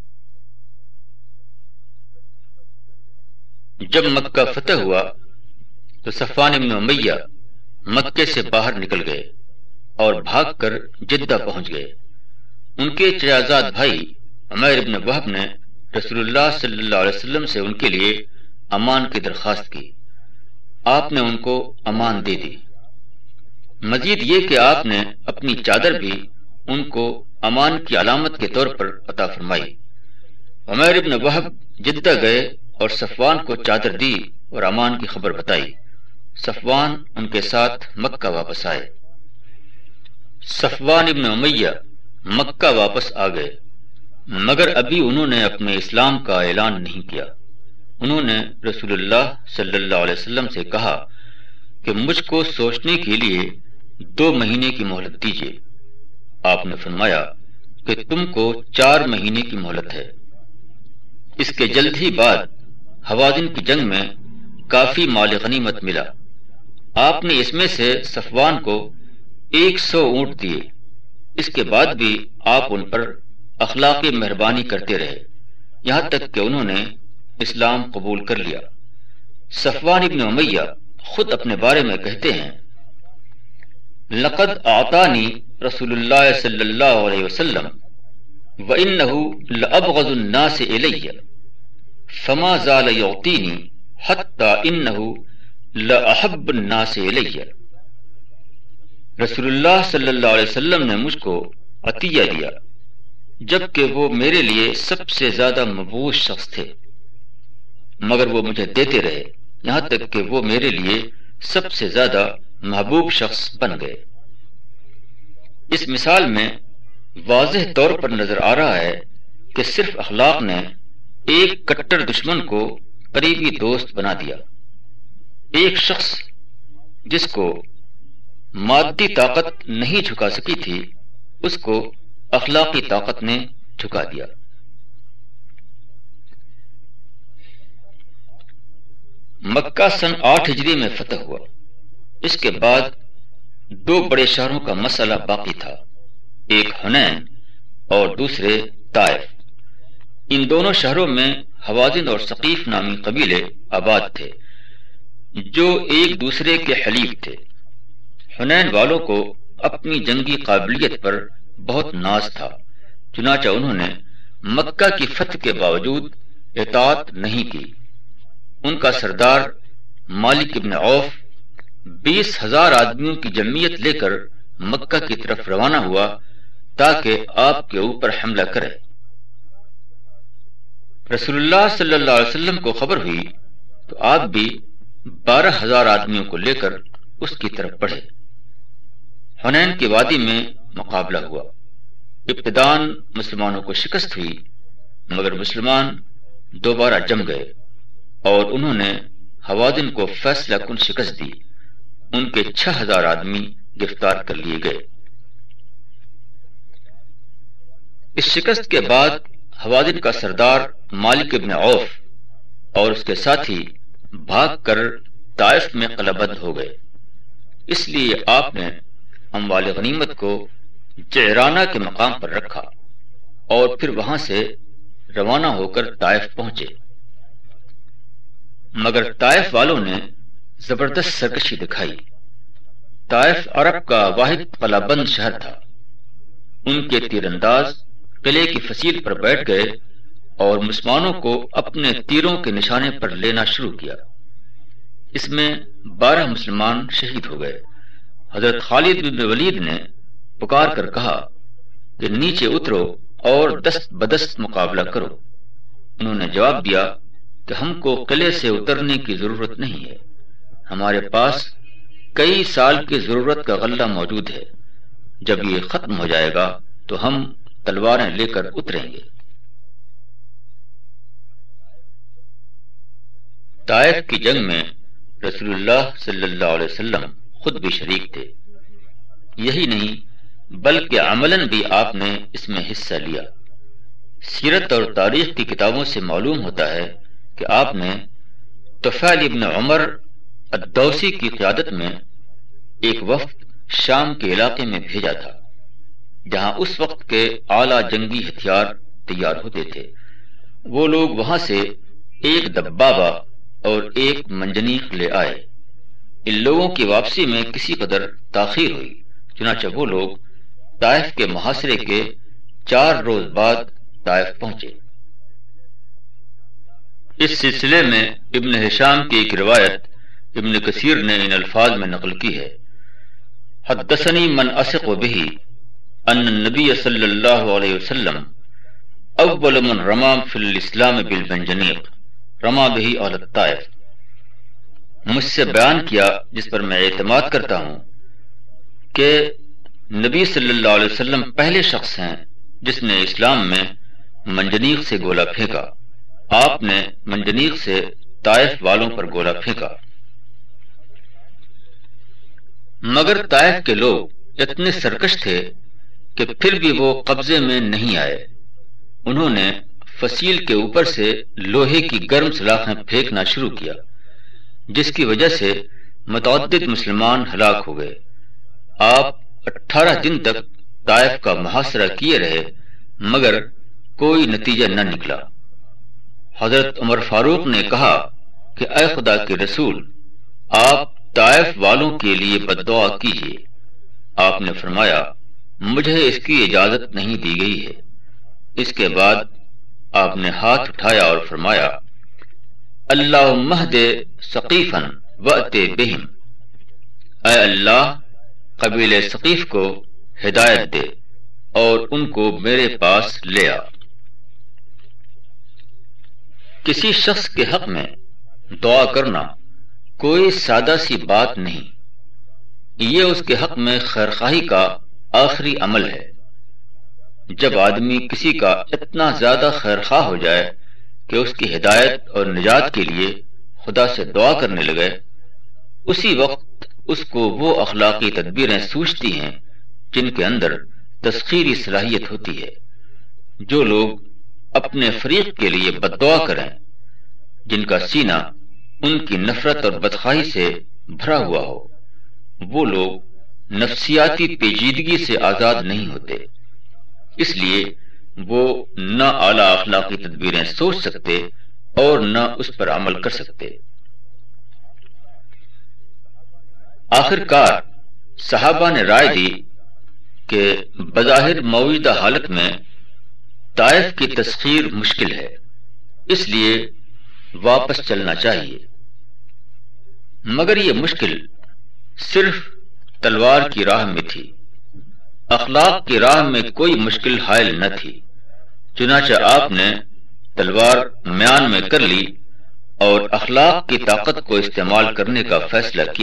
جب مکہ فتح ہوا تو صفوان ابن امیہ مکے سے باہر نکل گئے اور بھاگ کر جدہ پہنچ گئے۔ ان کے چچازاد بھائی عمیر ابن وہب نے رسول اللہ صلی اللہ علیہ وسلم سے ان کے لیے امان کی درخواست کی۔ آپ نے ان کو امان دے دی۔ مزید یہ کہ آپ نے اپنی چادر بھی ان کو امان کی علامت کے طور پر عطا فرمائی۔ عمیر ابن وہب جدہ گئے اور صفوان کو چادر دی اور امان کی خبر بتائی۔ صفوان ان کے ساتھ مکہ واپس آئے۔ صفوان ابن امیہ مکہ واپس آ گئے، مگر ابھی انہوں نے اپنے اسلام کا اعلان نہیں کیا۔ انہوں نے رسول اللہ صلی اللہ علیہ وسلم سے کہا کہ مجھ کو سوچنے کے لیے دو مہینے کی مہلت دیجیے۔ آپ نے فرمایا کہ تم کو چار مہینے کی مہلت ہے۔ اس کے جلد ہی بعد حوازن کی جنگ میں کافی مال غنیمت ملا۔ آپ نے اس میں سے صفوان کو ایک سو اونٹ دیے۔ اس کے بعد بھی آپ ان پر اخلاقی مہربانی کرتے رہے، یہاں تک کہ انہوں نے اسلام قبول کر لیا۔ صفوان ابن امیہ خود اپنے بارے میں کہتے ہیں، لقد اعطانی رسول اللہ صلی اللہ علیہ وسلم وانه لابغض الناس الی فما زال یعطینی حتی انه لاحب الناس الی۔ رسول اللہ صلی اللہ علیہ وسلم نے مجھ کو عطیہ دیا جبکہ وہ میرے لیے سب سے زیادہ مبغوض شخص تھے، مگر وہ مجھے دیتے رہے یہاں تک کہ وہ میرے لیے سب سے زیادہ محبوب شخص بن گئے۔ اس مثال میں واضح طور پر نظر آ رہا ہے کہ صرف اخلاق نے ایک کٹر دشمن کو قریبی دوست بنا دیا۔ ایک شخص جس کو مادی طاقت نہیں جھکا سکی تھی، اس کو اخلاقی طاقت نے جھکا دیا۔ مکہ سن آٹھ ہجری میں فتح ہوا۔ اس کے بعد دو بڑے شہروں کا مسئلہ باقی تھا، ایک حنین اور دوسرے طائف۔ ان دونوں شہروں میں حوازن اور ثقیف نامی قبیلے آباد تھے جو ایک دوسرے کے حلیف تھے۔ حنین والوں کو اپنی جنگی قابلیت پر بہت ناز تھا، چنانچہ انہوں نے مکہ کی فتح کے باوجود اطاعت نہیں کی۔ ان کا سردار مالک ابن عوف بیس ہزار آدمیوں کی جمعیت لے کر مکہ کی طرف روانہ ہوا تاکہ آپ کے اوپر حملہ کرے۔ رسول اللہ صلی اللہ علیہ وسلم کو خبر ہوئی تو آپ بھی بارہ ہزار آدمیوں کو لے کر اس کی طرف بڑھے۔ حنین کی وادی میں مقابلہ ہوا۔ ابتداً مسلمانوں کو شکست ہوئی، مگر مسلمان دوبارہ جم گئے اور انہوں نے حوازن کو فیصلہ کن شکست دی۔ ان کے چھ ہزار آدمی گرفتار کر لیے گئے۔ اس شکست کے بعد حوازن کا سردار مالک ابن عوف اور اس کے ساتھی بھاگ کر طائف میں قلعہ بند ہو گئے۔ اس لیے آپ نے اموال غنیمت کو جعرانہ کے مقام پر رکھا اور پھر وہاں سے روانہ ہو کر طائف پہنچے، مگر طائف والوں نے زبردست سرکشی دکھائی۔ طائف عرب کا واحد قلعہ بند شہر تھا، ان کے تیر انداز قلعے کی فصیل پر بیٹھ گئے اور مسلمانوں کو اپنے تیروں کے نشانے پر لینا شروع کیا۔ اس میں بارہ مسلمان شہید ہو گئے۔ حضرت خالد بن ولید نے پکار کر کہا کہ نیچے اترو اور دست بدست مقابلہ کرو۔ انہوں نے جواب دیا کہ ہم کو قلعے سے اترنے کی ضرورت نہیں ہے، ہمارے پاس کئی سال کی ضرورت کا غلہ موجود ہے، جب یہ ختم ہو جائے گا تو ہم تلواریں لے کر اتریں گے۔ طائف کی جنگ میں رسول اللہ صلی اللہ علیہ وسلم خود بھی شریک تھے۔ یہی نہیں بلکہ عملاً بھی آپ نے اس میں حصہ لیا۔ سیرت اور تاریخ کی کتابوں سے معلوم ہوتا ہے کہ آپ نے طفیل ابن عمر الدوسی کی قیادت میں ایک وفد شام کے علاقے میں بھیجا تھا، جہاں اس وقت کے اعلیٰ جنگی ہتھیار تیار ہوتے تھے۔ وہ لوگ وہاں سے ایک دبابہ اور ایک منجنیق لے آئے۔ ان لوگوں کی واپسی میں کسی قدر تاخیر ہوئی، چنانچہ وہ لوگ طائف کے محاصرے کے چار روز بعد طائف پہنچے۔ اس سلسلے میں ابن ہشام کی ایک روایت ابن کثیر نے ان الفاظ میں نقل کی ہے: حدثنی من اثق بہ ان النبی صلی اللہ علیہ وسلم اول من رما فی الاسلام بالمنجنیق رما بہ اہل الطائف۔ مجھ سے بیان کیا جس پر میں اعتماد کرتا ہوں کہ نبی صلی اللہ علیہ وسلم پہلے شخص ہیں جس نے اسلام میں منجنیق سے گولا پھینکا۔ آپ نے منجنیق سے طائف والوں پر گولا پھینکا، مگر طائف کے لوگ اتنے سرکش تھے کہ پھر بھی وہ قبضے میں نہیں آئے۔ انہوں نے فصیل کے اوپر سے لوہے کی گرم سلاخیں پھینکنا شروع کیا، جس کی وجہ سے متعدد مسلمان ہلاک ہو گئے۔ آپ اٹھارہ دن تک طائف کا محاصرہ کیے رہے، مگر کوئی نتیجہ نہ نکلا۔ حضرت عمر فاروق نے کہا کہ اے خدا کے رسول، آپ طائف والوں کے لیے بد دعا کیجیے۔ آپ نے فرمایا مجھے اس کی اجازت نہیں دی گئی ہے۔ اس کے بعد آپ نے ہاتھ اٹھایا اور فرمایا اللہم اہد ثقیفا وأت بہم، اے اللہ قبیلہ ثقیف کو ہدایت دے اور ان کو میرے پاس لے آ۔ کسی شخص کے حق میں دعا کرنا کوئی سادہ سی بات نہیں، یہ اس کے حق میں خیرخواہی کا آخری عمل ہے۔ جب آدمی کسی کا اتنا زیادہ خیرخواہ ہو جائے کہ اس کی ہدایت اور نجات کے لیے خدا سے دعا کرنے لگے، اسی وقت اس کو وہ اخلاقی تدبیریں سوچتی ہیں جن کے اندر تسخیری صلاحیت ہوتی ہے۔ جو لوگ اپنے فریق کے لیے بد دعا کریں، جن کا سینہ ان کی نفرت اور بدخواہی سے بھرا ہوا ہو، وہ لوگ نفسیاتی پیچیدگی سے آزاد نہیں ہوتے، اس لیے وہ نہ اعلیٰ اخلاقی تدبیریں سوچ سکتے اور نہ اس پر عمل کر سکتے۔ آخر کار صحابہ نے رائے دی کہ بظاہر موجودہ حالت میں طائف کی تسخیر مشکل ہے، اس لیے واپس چلنا چاہیے۔ مگر یہ مشکل صرف تلوار کی راہ میں تھی، اخلاق کی راہ میں کوئی مشکل حائل نہ تھی۔ چنانچہ آپ نے تلوار میان میں کر لی اور اخلاق کی طاقت کو استعمال کرنے کا فیصلہ کیا۔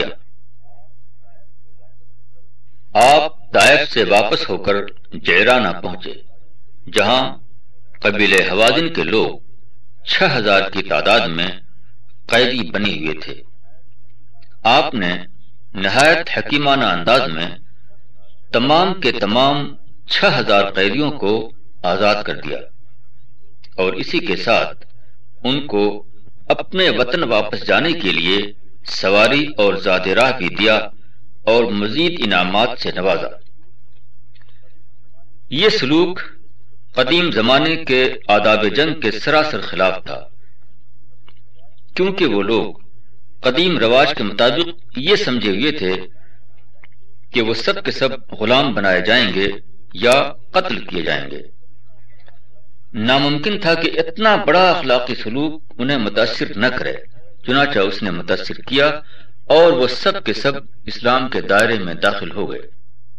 آپ طائف سے واپس ہو کر جعرانہ پہنچے، جہاں قبیلہ حوازن کے لوگ چھ ہزار کی تعداد میں قیدی بنے ہوئے تھے۔ آپ نے نہایت حکیمانہ انداز میں تمام کے تمام چھ ہزار قیدیوں کو آزاد کر دیا اور اسی کے ساتھ ان کو اپنے وطن واپس جانے کے لیے سواری اور زاد راہ بھی دیا اور مزید انعامات سے نوازا۔ یہ سلوک قدیم زمانے کے آداب جنگ کے سراسر خلاف تھا، کیونکہ وہ لوگ قدیم رواج کے مطابق یہ سمجھے ہوئے تھے کہ وہ سب کے سب غلام بنائے جائیں گے یا قتل کیے جائیں گے۔ ناممکن تھا کہ اتنا بڑا اخلاقی سلوک انہیں متاثر نہ کرے، چنانچہ اس نے متاثر کیا اور وہ سب کے سب اسلام کے دائرے میں داخل ہو گئے۔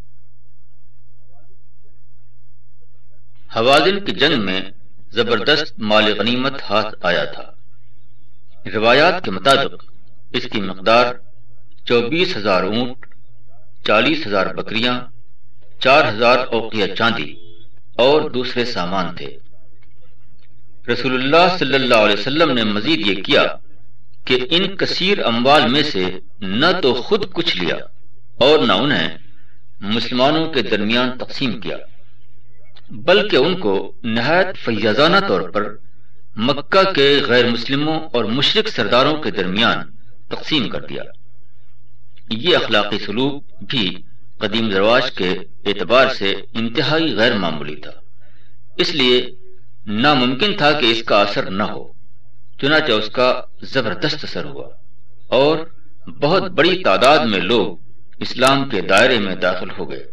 حوازن کی جنگ میں زبردست مال غنیمت ہاتھ آیا تھا۔ روایات کے مطابق اس کی مقدار چوبیس ہزار اونٹ، چالیس ہزار بکریاں، چار ہزار اوقیہ چاندی اور دوسرے سامان تھے۔ رسول اللہ صلی اللہ علیہ وسلم نے مزید یہ کیا کہ ان کثیر اموال میں سے نہ تو خود کچھ لیا اور نہ انہیں مسلمانوں کے درمیان تقسیم کیا، بلکہ ان کو نہایت فیاضانہ طور پر مکہ کے غیر مسلموں اور مشرک سرداروں کے درمیان تقسیم کر دیا۔ یہ اخلاقی سلوک بھی قدیم رواج کے اعتبار سے انتہائی غیر معمولی تھا، اس لیے ناممکن تھا کہ اس کا اثر نہ ہو، چنانچہ اس کا زبردست اثر ہوا اور بہت بڑی تعداد میں لوگ اسلام کے دائرے میں داخل ہو گئے۔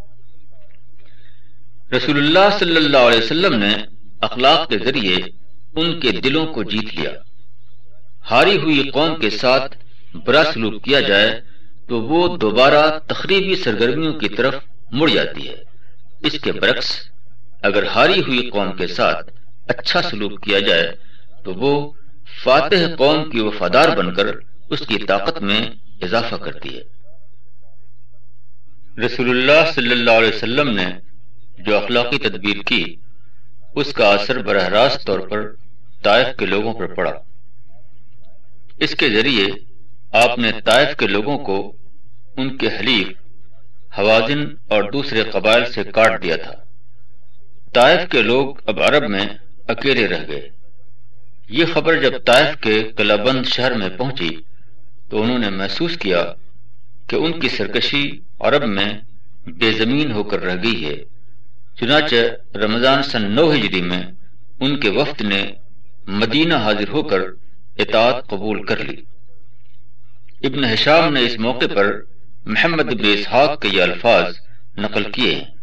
رسول اللہ صلی اللہ علیہ وسلم نے اخلاق کے ذریعے ان کے دلوں کو جیت لیا۔ ہاری ہوئی قوم کے ساتھ برا سلوک کیا جائے تو وہ دوبارہ تخریبی سرگرمیوں کی طرف مڑ جاتی ہے۔ اس کے برعکس اگر ہاری ہوئی قوم کے ساتھ اچھا سلوک کیا جائے تو وہ فاتح قوم کی وفادار بن کر اس کی طاقت میں اضافہ کرتی ہے۔ رسول اللہ صلی اللہ علیہ وسلم نے جو اخلاقی تدبیر کی اس کا اثر براہ راست طور پر طائف کے لوگوں پر پڑا۔ اس کے ذریعے آپ نے طائف کے لوگوں کو ان کے حلیف حوازن اور دوسرے قبائل سے کاٹ دیا تھا۔ طائف کے لوگ اب عرب میں اکیلے رہ گئے۔ یہ خبر جب طائف کے قلعہ بند شہر میں پہنچی تو انہوں نے محسوس کیا کہ ان کی سرکشی عرب میں بے زمین ہو کر رہ گئی ہے۔ چنانچہ رمضان سن نو ہجری میں ان کے وفد نے مدینہ حاضر ہو کر اطاعت قبول کر لی۔ ابن ہشام نے اس موقع پر محمد بن اسحاق کے یہ الفاظ نقل کیے ہیں: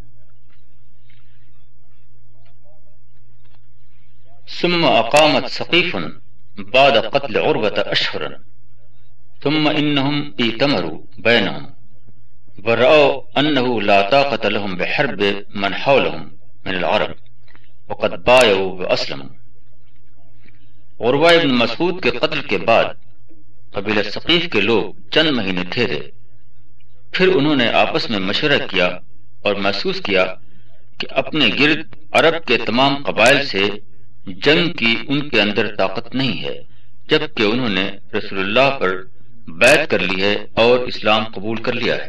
ثم اقامت ثقیف بعد قتل عروۃ اشہرا ثم انہم ائتمروا بینہم ورأوا انہ لا طاقۃ لہم بحرب من حولہم من العرب وقد بایعوا واسلموا۔ عروہ ابن مسعود کے قتل کے بعد قبیلہ ثقیف کے لوگ چند مہینے ٹھہرے، پھر انہوں نے آپس میں مشورہ کیا اور محسوس کیا کہ اپنے گرد عرب کے تمام قبائل سے جنگ کی ان کے اندر طاقت نہیں ہے، جبکہ انہوں نے رسول اللہ پر بیعت کر لی ہے اور اسلام قبول کر لیا ہے۔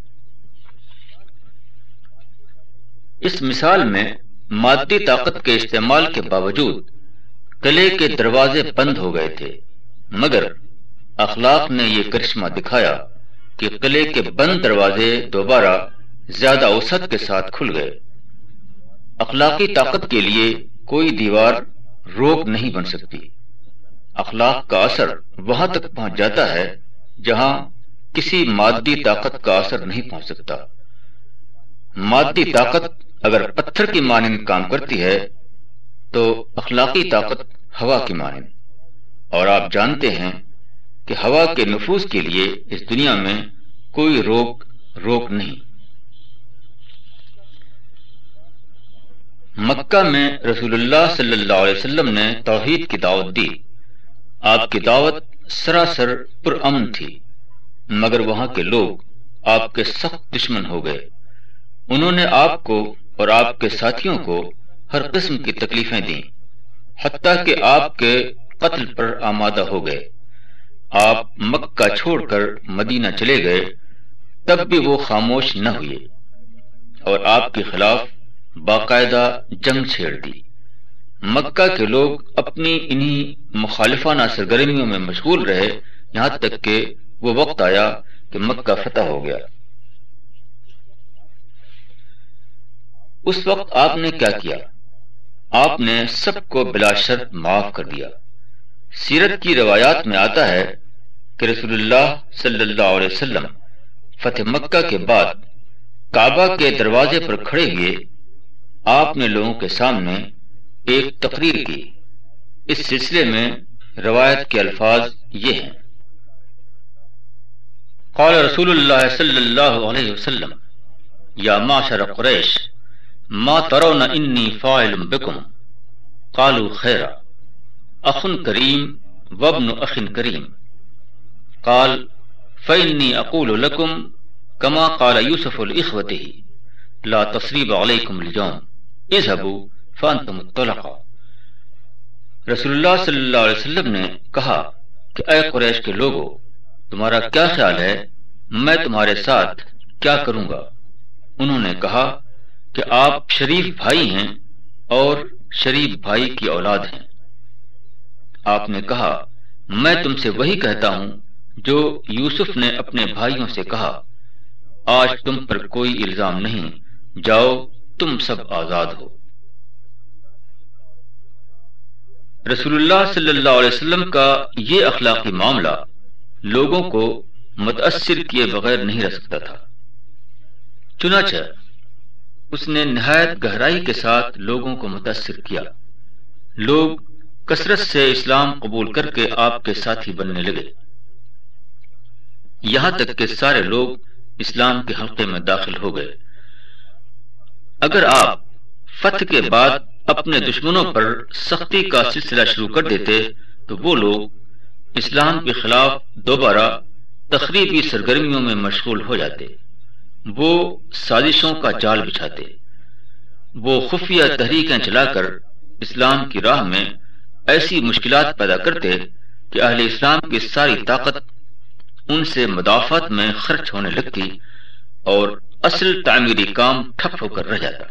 اس مثال میں مادی طاقت کے استعمال کے باوجود قلعے کے دروازے بند ہو گئے تھے، مگر اخلاق نے یہ کرشمہ دکھایا کہ قلعے کے بند دروازے دوبارہ زیادہ وسعت کے ساتھ کھل گئے۔ اخلاقی طاقت کے لیے کوئی دیوار روک نہیں بن سکتی۔ اخلاق کا اثر وہاں تک پہنچ جاتا ہے جہاں کسی مادی طاقت کا اثر نہیں پہنچ سکتا۔ مادی طاقت اگر پتھر کی مانند کام کرتی ہے تو اخلاقی طاقت ہوا کی مانند، اور آپ جانتے ہیں کہ ہوا کے نفوذ کے لیے اس دنیا میں کوئی روک روک نہیں۔ مکہ میں رسول اللہ صلی اللہ علیہ وسلم نے توحید کی دعوت دی۔ آپ کی دعوت سراسر پرامن تھی، مگر وہاں کے لوگ آپ کے سخت دشمن ہو گئے۔ انہوں نے آپ کو اور آپ کے ساتھیوں کو ہر قسم کی تکلیفیں دیں، حتیٰ کہ آپ کے قتل پر آمادہ ہو گئے۔ آپ مکہ چھوڑ کر مدینہ چلے گئے، تب بھی وہ خاموش نہ ہوئے اور آپ کے خلاف باقاعدہ جنگ چھیڑ دی۔ مکہ کے لوگ اپنی انہی مخالفانہ سرگرمیوں میں مشغول رہے، یہاں تک کہ وہ وقت آیا کہ مکہ فتح ہو گیا۔ اس وقت آپ نے کیا کیا؟ آپ نے سب کو بلا شرط معاف کر دیا۔ سیرت کی روایات میں آتا ہے کہ رسول اللہ صلی اللہ علیہ وسلم فتح مکہ کے بعد کعبہ کے دروازے پر کھڑے ہوئے آپ نے لوگوں کے سامنے ایک تقریر کی۔ اس سلسلے میں روایت کے الفاظ یہ ہیں: قال رسول اللہ صلی اللہ علیہ وسلم یا معشر قریش ما ترون انی فاعل بکم قالوا خیرا اخ کریم وابن اخ کریم قال فإنی اقول لکم کما قال یوسف لإخوته لا تصریب علیکم اليوم اذهبوا فانتم الطلقاء۔ رسول اللہ صلی اللہ علیہ وسلم نے کہا کہ اے قریش کے لوگوں، تمہارا کیا خیال ہے، میں تمہارے ساتھ کیا کروں گا؟ انہوں نے کہا کہ آپ شریف بھائی ہیں اور شریف بھائی کی اولاد ہیں۔ آپ نے کہا میں تم سے وہی کہتا ہوں جو یوسف نے اپنے بھائیوں سے کہا، آج تم پر کوئی الزام نہیں، جاؤ تم سب آزاد ہو۔ رسول اللہ صلی اللہ علیہ وسلم کا یہ اخلاقی معاملہ لوگوں کو متاثر کیے بغیر نہیں رہ سکتا تھا، چنانچہ اس نے نہایت گہرائی کے ساتھ لوگوں کو متاثر کیا۔ لوگ کثرت سے اسلام قبول کر کے آپ کے ساتھی بننے لگے، یہاں تک کہ سارے لوگ اسلام کے حلقے میں داخل ہو گئے۔ اگر آپ فتح کے بعد اپنے دشمنوں پر سختی کا سلسلہ شروع کر دیتے تو وہ لوگ اسلام کے خلاف دوبارہ تخریبی سرگرمیوں میں مشغول ہو جاتے، وہ سازشوں کا جال بچھاتے، وہ خفیہ تحریکیں چلا کر اسلام کی راہ میں ایسی مشکلات پیدا کرتے کہ اہل اسلام کی ساری طاقت ان سے مدافعت میں خرچ ہونے لگتی اور اصل تعمیری کام ٹھپ ہو کر رہ جاتا۔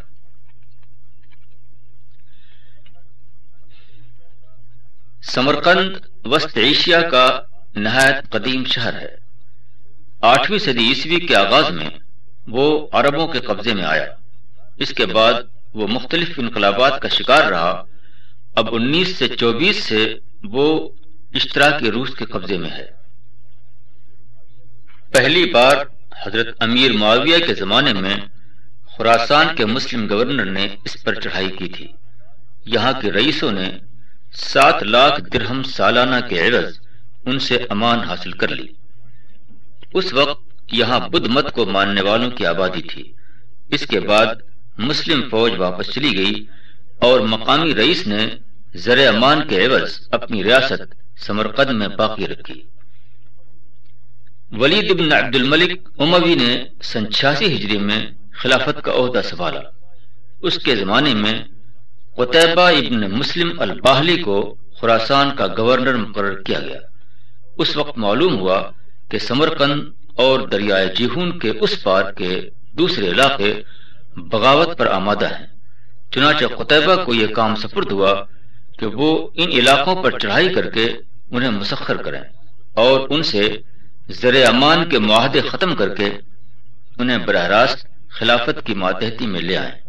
سمرقند وسط ایشیا کا نہایت قدیم شہر ہے۔ آٹھویں صدی عیسوی کے آغاز میں وہ عربوں کے قبضے میں آیا، اس کے بعد وہ مختلف انقلابات کا شکار رہا۔ اب انیس سے چوبیس سے وہ اشتراکی روس کے قبضے میں ہے۔ پہلی بار حضرت امیر معاویہ کے زمانے میں خراسان کے مسلم گورنر نے اس پر چڑھائی کی تھی۔ یہاں کے رئیسوں نے سات لاکھ درہم سالانہ کے عوض ان سے امان حاصل کر لی۔ اس وقت یہاں بدھ مت کو ماننے والوں کی آبادی تھی۔ اس کے بعد مسلم فوج واپس چلی گئی اور مقامی رئیس نے زر امان کے عوض اپنی ریاست سمرقند میں باقی رکھی۔ ولید بن عبد الملک اموی نے سن چھیاسی ہجری میں خلافت کا عہدہ سنبھالا۔ اس کے زمانے میں قتیبہ ابن مسلم الباہلی کو خراسان کا گورنر مقرر کیا گیا۔ اس وقت معلوم ہوا کہ سمرقند اور دریائے جیہون کے اس پار کے دوسرے علاقے بغاوت پر آمادہ ہیں۔ چنانچہ قتیبہ کو یہ کام سپرد ہوا کہ وہ ان علاقوں پر چڑھائی کر کے انہیں مسخر کریں اور ان سے زر امان کے معاہدے ختم کر کے انہیں براہ راست خلافت کی ماتحتی میں لے آئیں۔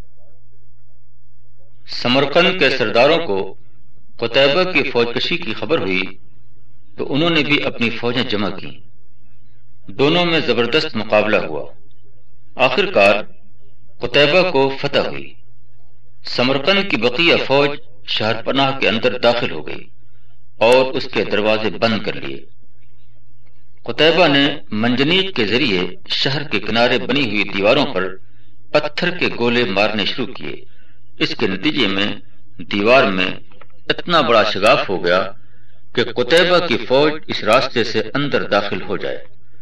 سمرقند کے سرداروں کو قتیبہ کی فوج کشی کی خبر ہوئی تو انہوں نے بھی اپنی فوجیں جمع کی۔ دونوں میں زبردست مقابلہ ہوا۔ آخر کار قتیبہ کو فتح ہوئی۔ سمرقند کی بقیہ فوج شہر پناہ کے اندر داخل ہو گئی اور اس کے دروازے بند کر لیے۔ قتیبہ نے منجنیق کے ذریعے شہر کے کنارے بنی ہوئی دیواروں پر پتھر کے گولے مارنے شروع کیے۔ اس کے نتیجے میں دیوار میں اتنا بڑا شگاف ہو گیا کہ قتیبہ کی فوج اس راستے سے اندر داخل ہو جائے۔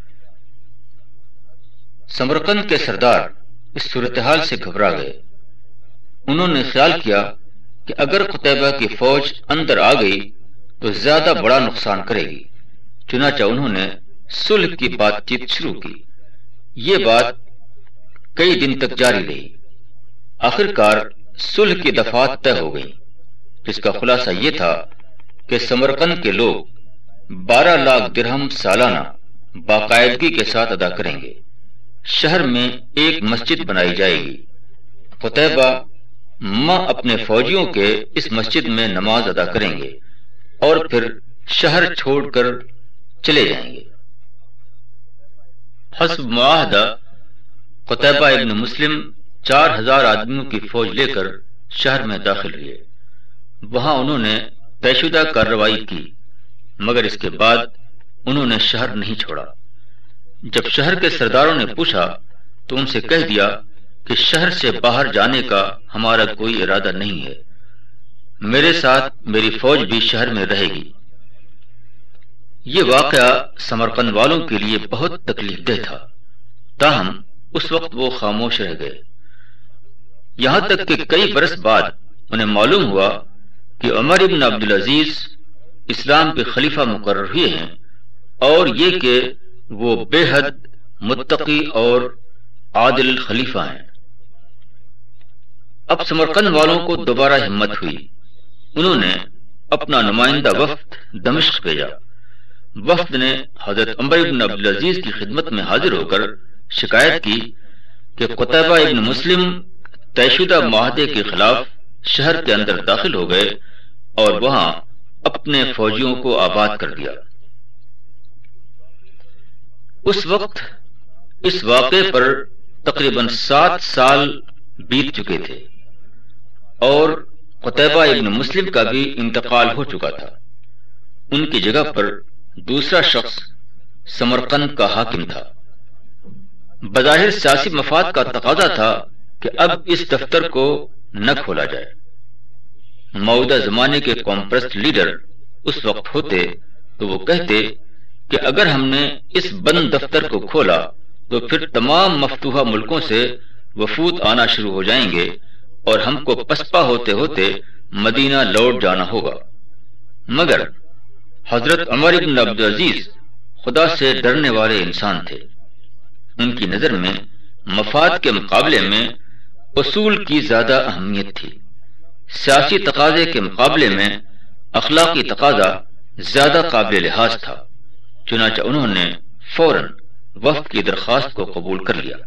سمرقند کے سردار اس صورتحال سے گھبرا گئے۔ انہوں نے خیال کیا کہ اگر قتیبہ کی فوج اندر آ گئی تو زیادہ بڑا نقصان کرے گی، چنانچہ انہوں نے صلح کی بات چیت شروع کی۔ یہ بات کئی دن تک جاری رہی۔ آخر کار صلح کی دفعات طے ہو گئی، جس کا خلاصہ یہ تھا کہ سمرقند کے لوگ بارہ لاکھ درہم سالانہ باقاعدگی کے ساتھ ادا کریں گے۔ شہر میں ایک مسجد بنائی جائے گی۔ قتیبہ ماں اپنے فوجیوں کے اس مسجد میں نماز ادا کریں گے اور پھر شہر چھوڑ کر چلے جائیں گے۔ حسب معاہدہ قتیبہ ابن مسلم چار ہزار آدمیوں کی فوج لے کر شہر میں داخل ہوئے۔ وہاں انہوں نے طے شدہ کارروائی کی، مگر اس کے بعد انہوں نے شہر نہیں چھوڑا۔ جب شہر کے سرداروں نے پوچھا تو ان سے کہہ دیا کہ شہر سے باہر جانے کا ہمارا کوئی ارادہ نہیں ہے، میرے ساتھ میری فوج بھی شہر میں رہے گی۔ یہ واقعہ سمرقند والوں کے لیے بہت تکلیف دہ تھا، تاہم اس وقت وہ خاموش رہ گئے، یہاں تک کہ کئی برس بعد انہیں معلوم ہوا کہ عمر ابن عبدالعزیز اسلام کے خلیفہ مقرر ہوئے ہیں، اور یہ کہ وہ بے حد متقی اور عادل خلیفہ ہیں۔ اب سمرقند والوں کو دوبارہ ہمت ہوئی، انہوں نے اپنا نمائندہ وفد دمشق بھیجا۔ وفد نے حضرت عمر ابن عبدالعزیز کی خدمت میں حاضر ہو کر شکایت کی کہ قتیبہ ابن مسلم طے شدہ معاہدے کے خلاف شہر کے اندر داخل ہو گئے اور وہاں اپنے فوجیوں کو آباد کر دیا۔ اس وقت اس واقعے پر تقریباً سات سال بیت چکے تھے اور قتیبہ ابن مسلم کا بھی انتقال ہو چکا تھا۔ ان کی جگہ پر دوسرا شخص سمرقند کا حاکم تھا۔ بظاہر سیاسی مفاد کا تقاضا تھا کہ اب اس دفتر کو نہ کھولا جائے۔ موجودہ زمانے کے قوم پرست لیڈر اس وقت ہوتے تو وہ کہتے کہ اگر ہم نے اس بند دفتر کو کھولا تو پھر تمام مفتوحہ ملکوں سے وفود آنا شروع ہو جائیں گے اور ہم کو پسپا ہوتے ہوتے مدینہ لوٹ جانا ہوگا۔ مگر حضرت عمر بن عبدالعزیز خدا سے ڈرنے والے انسان تھے، ان کی نظر میں مفاد کے مقابلے میں اصول کی زیادہ اہمیت تھی، سیاسی تقاضے کے مقابلے میں اخلاقی تقاضا زیادہ قابل لحاظ تھا، چنانچہ انہوں نے فوراً وفد کی درخواست کو قبول کر لیا۔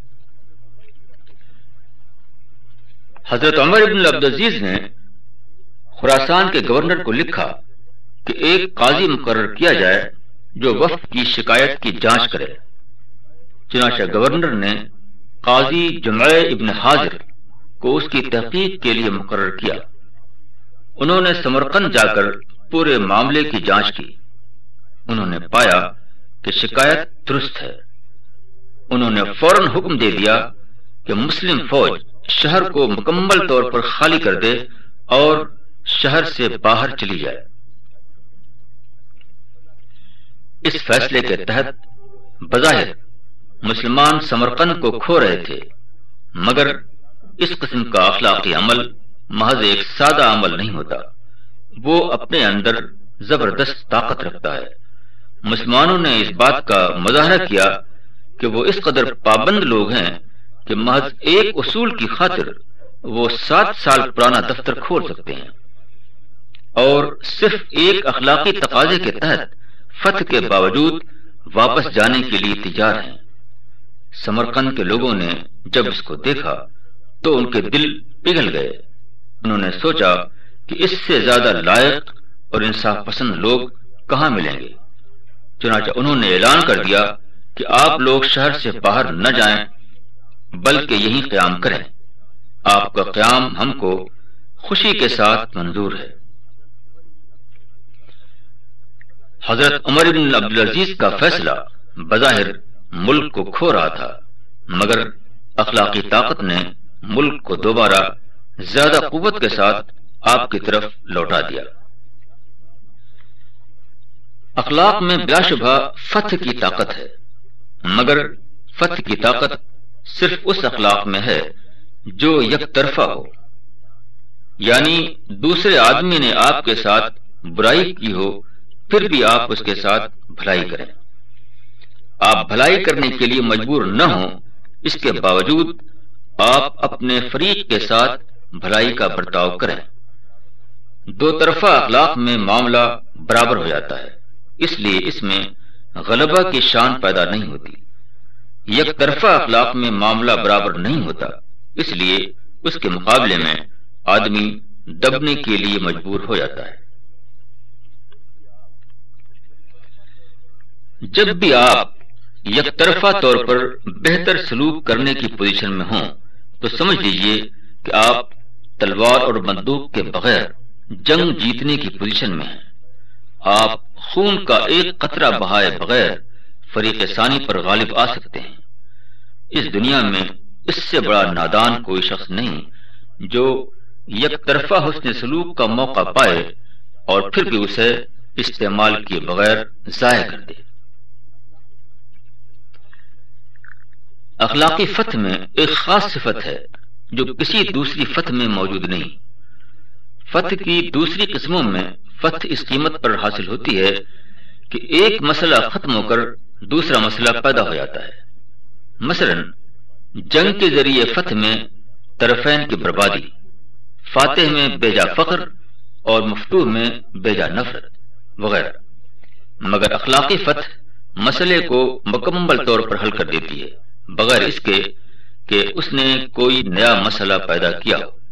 حضرت عمر بن عبدالعزیز نے خراسان کے گورنر کو لکھا کہ ایک قاضی مقرر کیا جائے جو وفد کی شکایت کی جانچ کرے۔ چنانچہ گورنر نے قاضی جمع ابن حاضر کو اس کی تحقیق کے لیے مقرر کیا۔ انہوں نے سمرقند جا کر پورے معاملے کی جانچ کی، انہوں نے پایا کہ شکایت درست ہے۔ انہوں نے فوراً حکم دے دیا کہ مسلم فوج شہر کو مکمل طور پر خالی کر دے اور شہر سے باہر چلی جائے۔ اس فیصلے کے تحت بظاہر مسلمان سمرقند کو کھو رہے تھے، مگر اس قسم کا اخلاقی عمل محض ایک سادہ عمل نہیں ہوتا، وہ اپنے اندر زبردست طاقت رکھتا ہے۔ مسلمانوں نے اس بات کا مظاہرہ کیا کہ وہ اس قدر پابند لوگ ہیں کہ محض ایک اصول کی خاطر وہ سات سال پرانا دفتر کھول سکتے ہیں، اور صرف ایک اخلاقی تقاضے کے تحت فتح کے باوجود واپس جانے کے لیے تیار ہیں۔ سمرقند کے لوگوں نے جب اس کو دیکھا تو ان کے دل پگھل گئے، انہوں نے سوچا کہ اس سے زیادہ لائق اور انصاف پسند لوگ کہاں ملیں گے۔ چنانچہ انہوں نے اعلان کر دیا کہ آپ لوگ شہر سے باہر نہ جائیں بلکہ یہیں قیام کریں، آپ کا قیام ہم کو خوشی کے ساتھ منظور ہے۔ حضرت عمر بن عبدالعزیز کا فیصلہ بظاہر ملک کو کھو رہا تھا، مگر اخلاقی طاقت نے ملک کو دوبارہ زیادہ قوت کے ساتھ آپ کی طرف لوٹا دیا۔ اخلاق میں بلا شبہ فتح کی طاقت ہے، مگر فتح کی طاقت صرف اس اخلاق میں ہے جو یک طرفہ ہو، یعنی دوسرے آدمی نے آپ کے ساتھ برائی کی ہو پھر بھی آپ اس کے ساتھ بھلائی کریں، آپ بھلائی کرنے کے لیے مجبور نہ ہوں، اس کے باوجود آپ اپنے فریق کے ساتھ بھلائی کا برتاؤ کریں۔ دو طرفہ اخلاق میں معاملہ برابر ہو جاتا ہے، اس لیے اس میں غلبہ کی شان پیدا نہیں ہوتی۔ یک طرفہ اخلاق میں معاملہ برابر نہیں ہوتا، اس لیے اس کے مقابلے میں آدمی دبنے کے لیے مجبور ہو جاتا ہے۔ جب بھی آپ یک طرفہ طور پر بہتر سلوک کرنے کی پوزیشن میں ہوں تو سمجھ لیجئے کہ آپ تلوار اور بندوق کے بغیر جنگ جیتنے کی پوزیشن میں ہیں۔ آپ خون کا ایک قطرہ بہائے بغیر فریق ثانی پر غالب آ سکتے ہیں۔ اس دنیا میں اس سے بڑا نادان کوئی شخص نہیں جو یک طرفہ حسن سلوک کا موقع پائے اور پھر بھی اسے استعمال کیے بغیر ضائع کر دے۔ اخلاقی فتح میں ایک خاص صفت ہے جو کسی دوسری فتح میں موجود نہیں۔ فتح کی دوسری قسموں میں فتح اس قیمت پر حاصل ہوتی ہے کہ ایک مسئلہ ختم ہو کر دوسرا مسئلہ پیدا ہو جاتا ہے۔ مثلا جنگ کے ذریعے فتح میں طرفین کی بربادی، فاتح میں بیجا فخر اور مفتوح میں بیجا نفرت وغیرہ، مگر اخلاقی فتح مسئلے کو مکمل طور پر حل کر دیتی ہے بغیر اس کے کہ اس نے کوئی نیا مسئلہ پیدا کیا ہو۔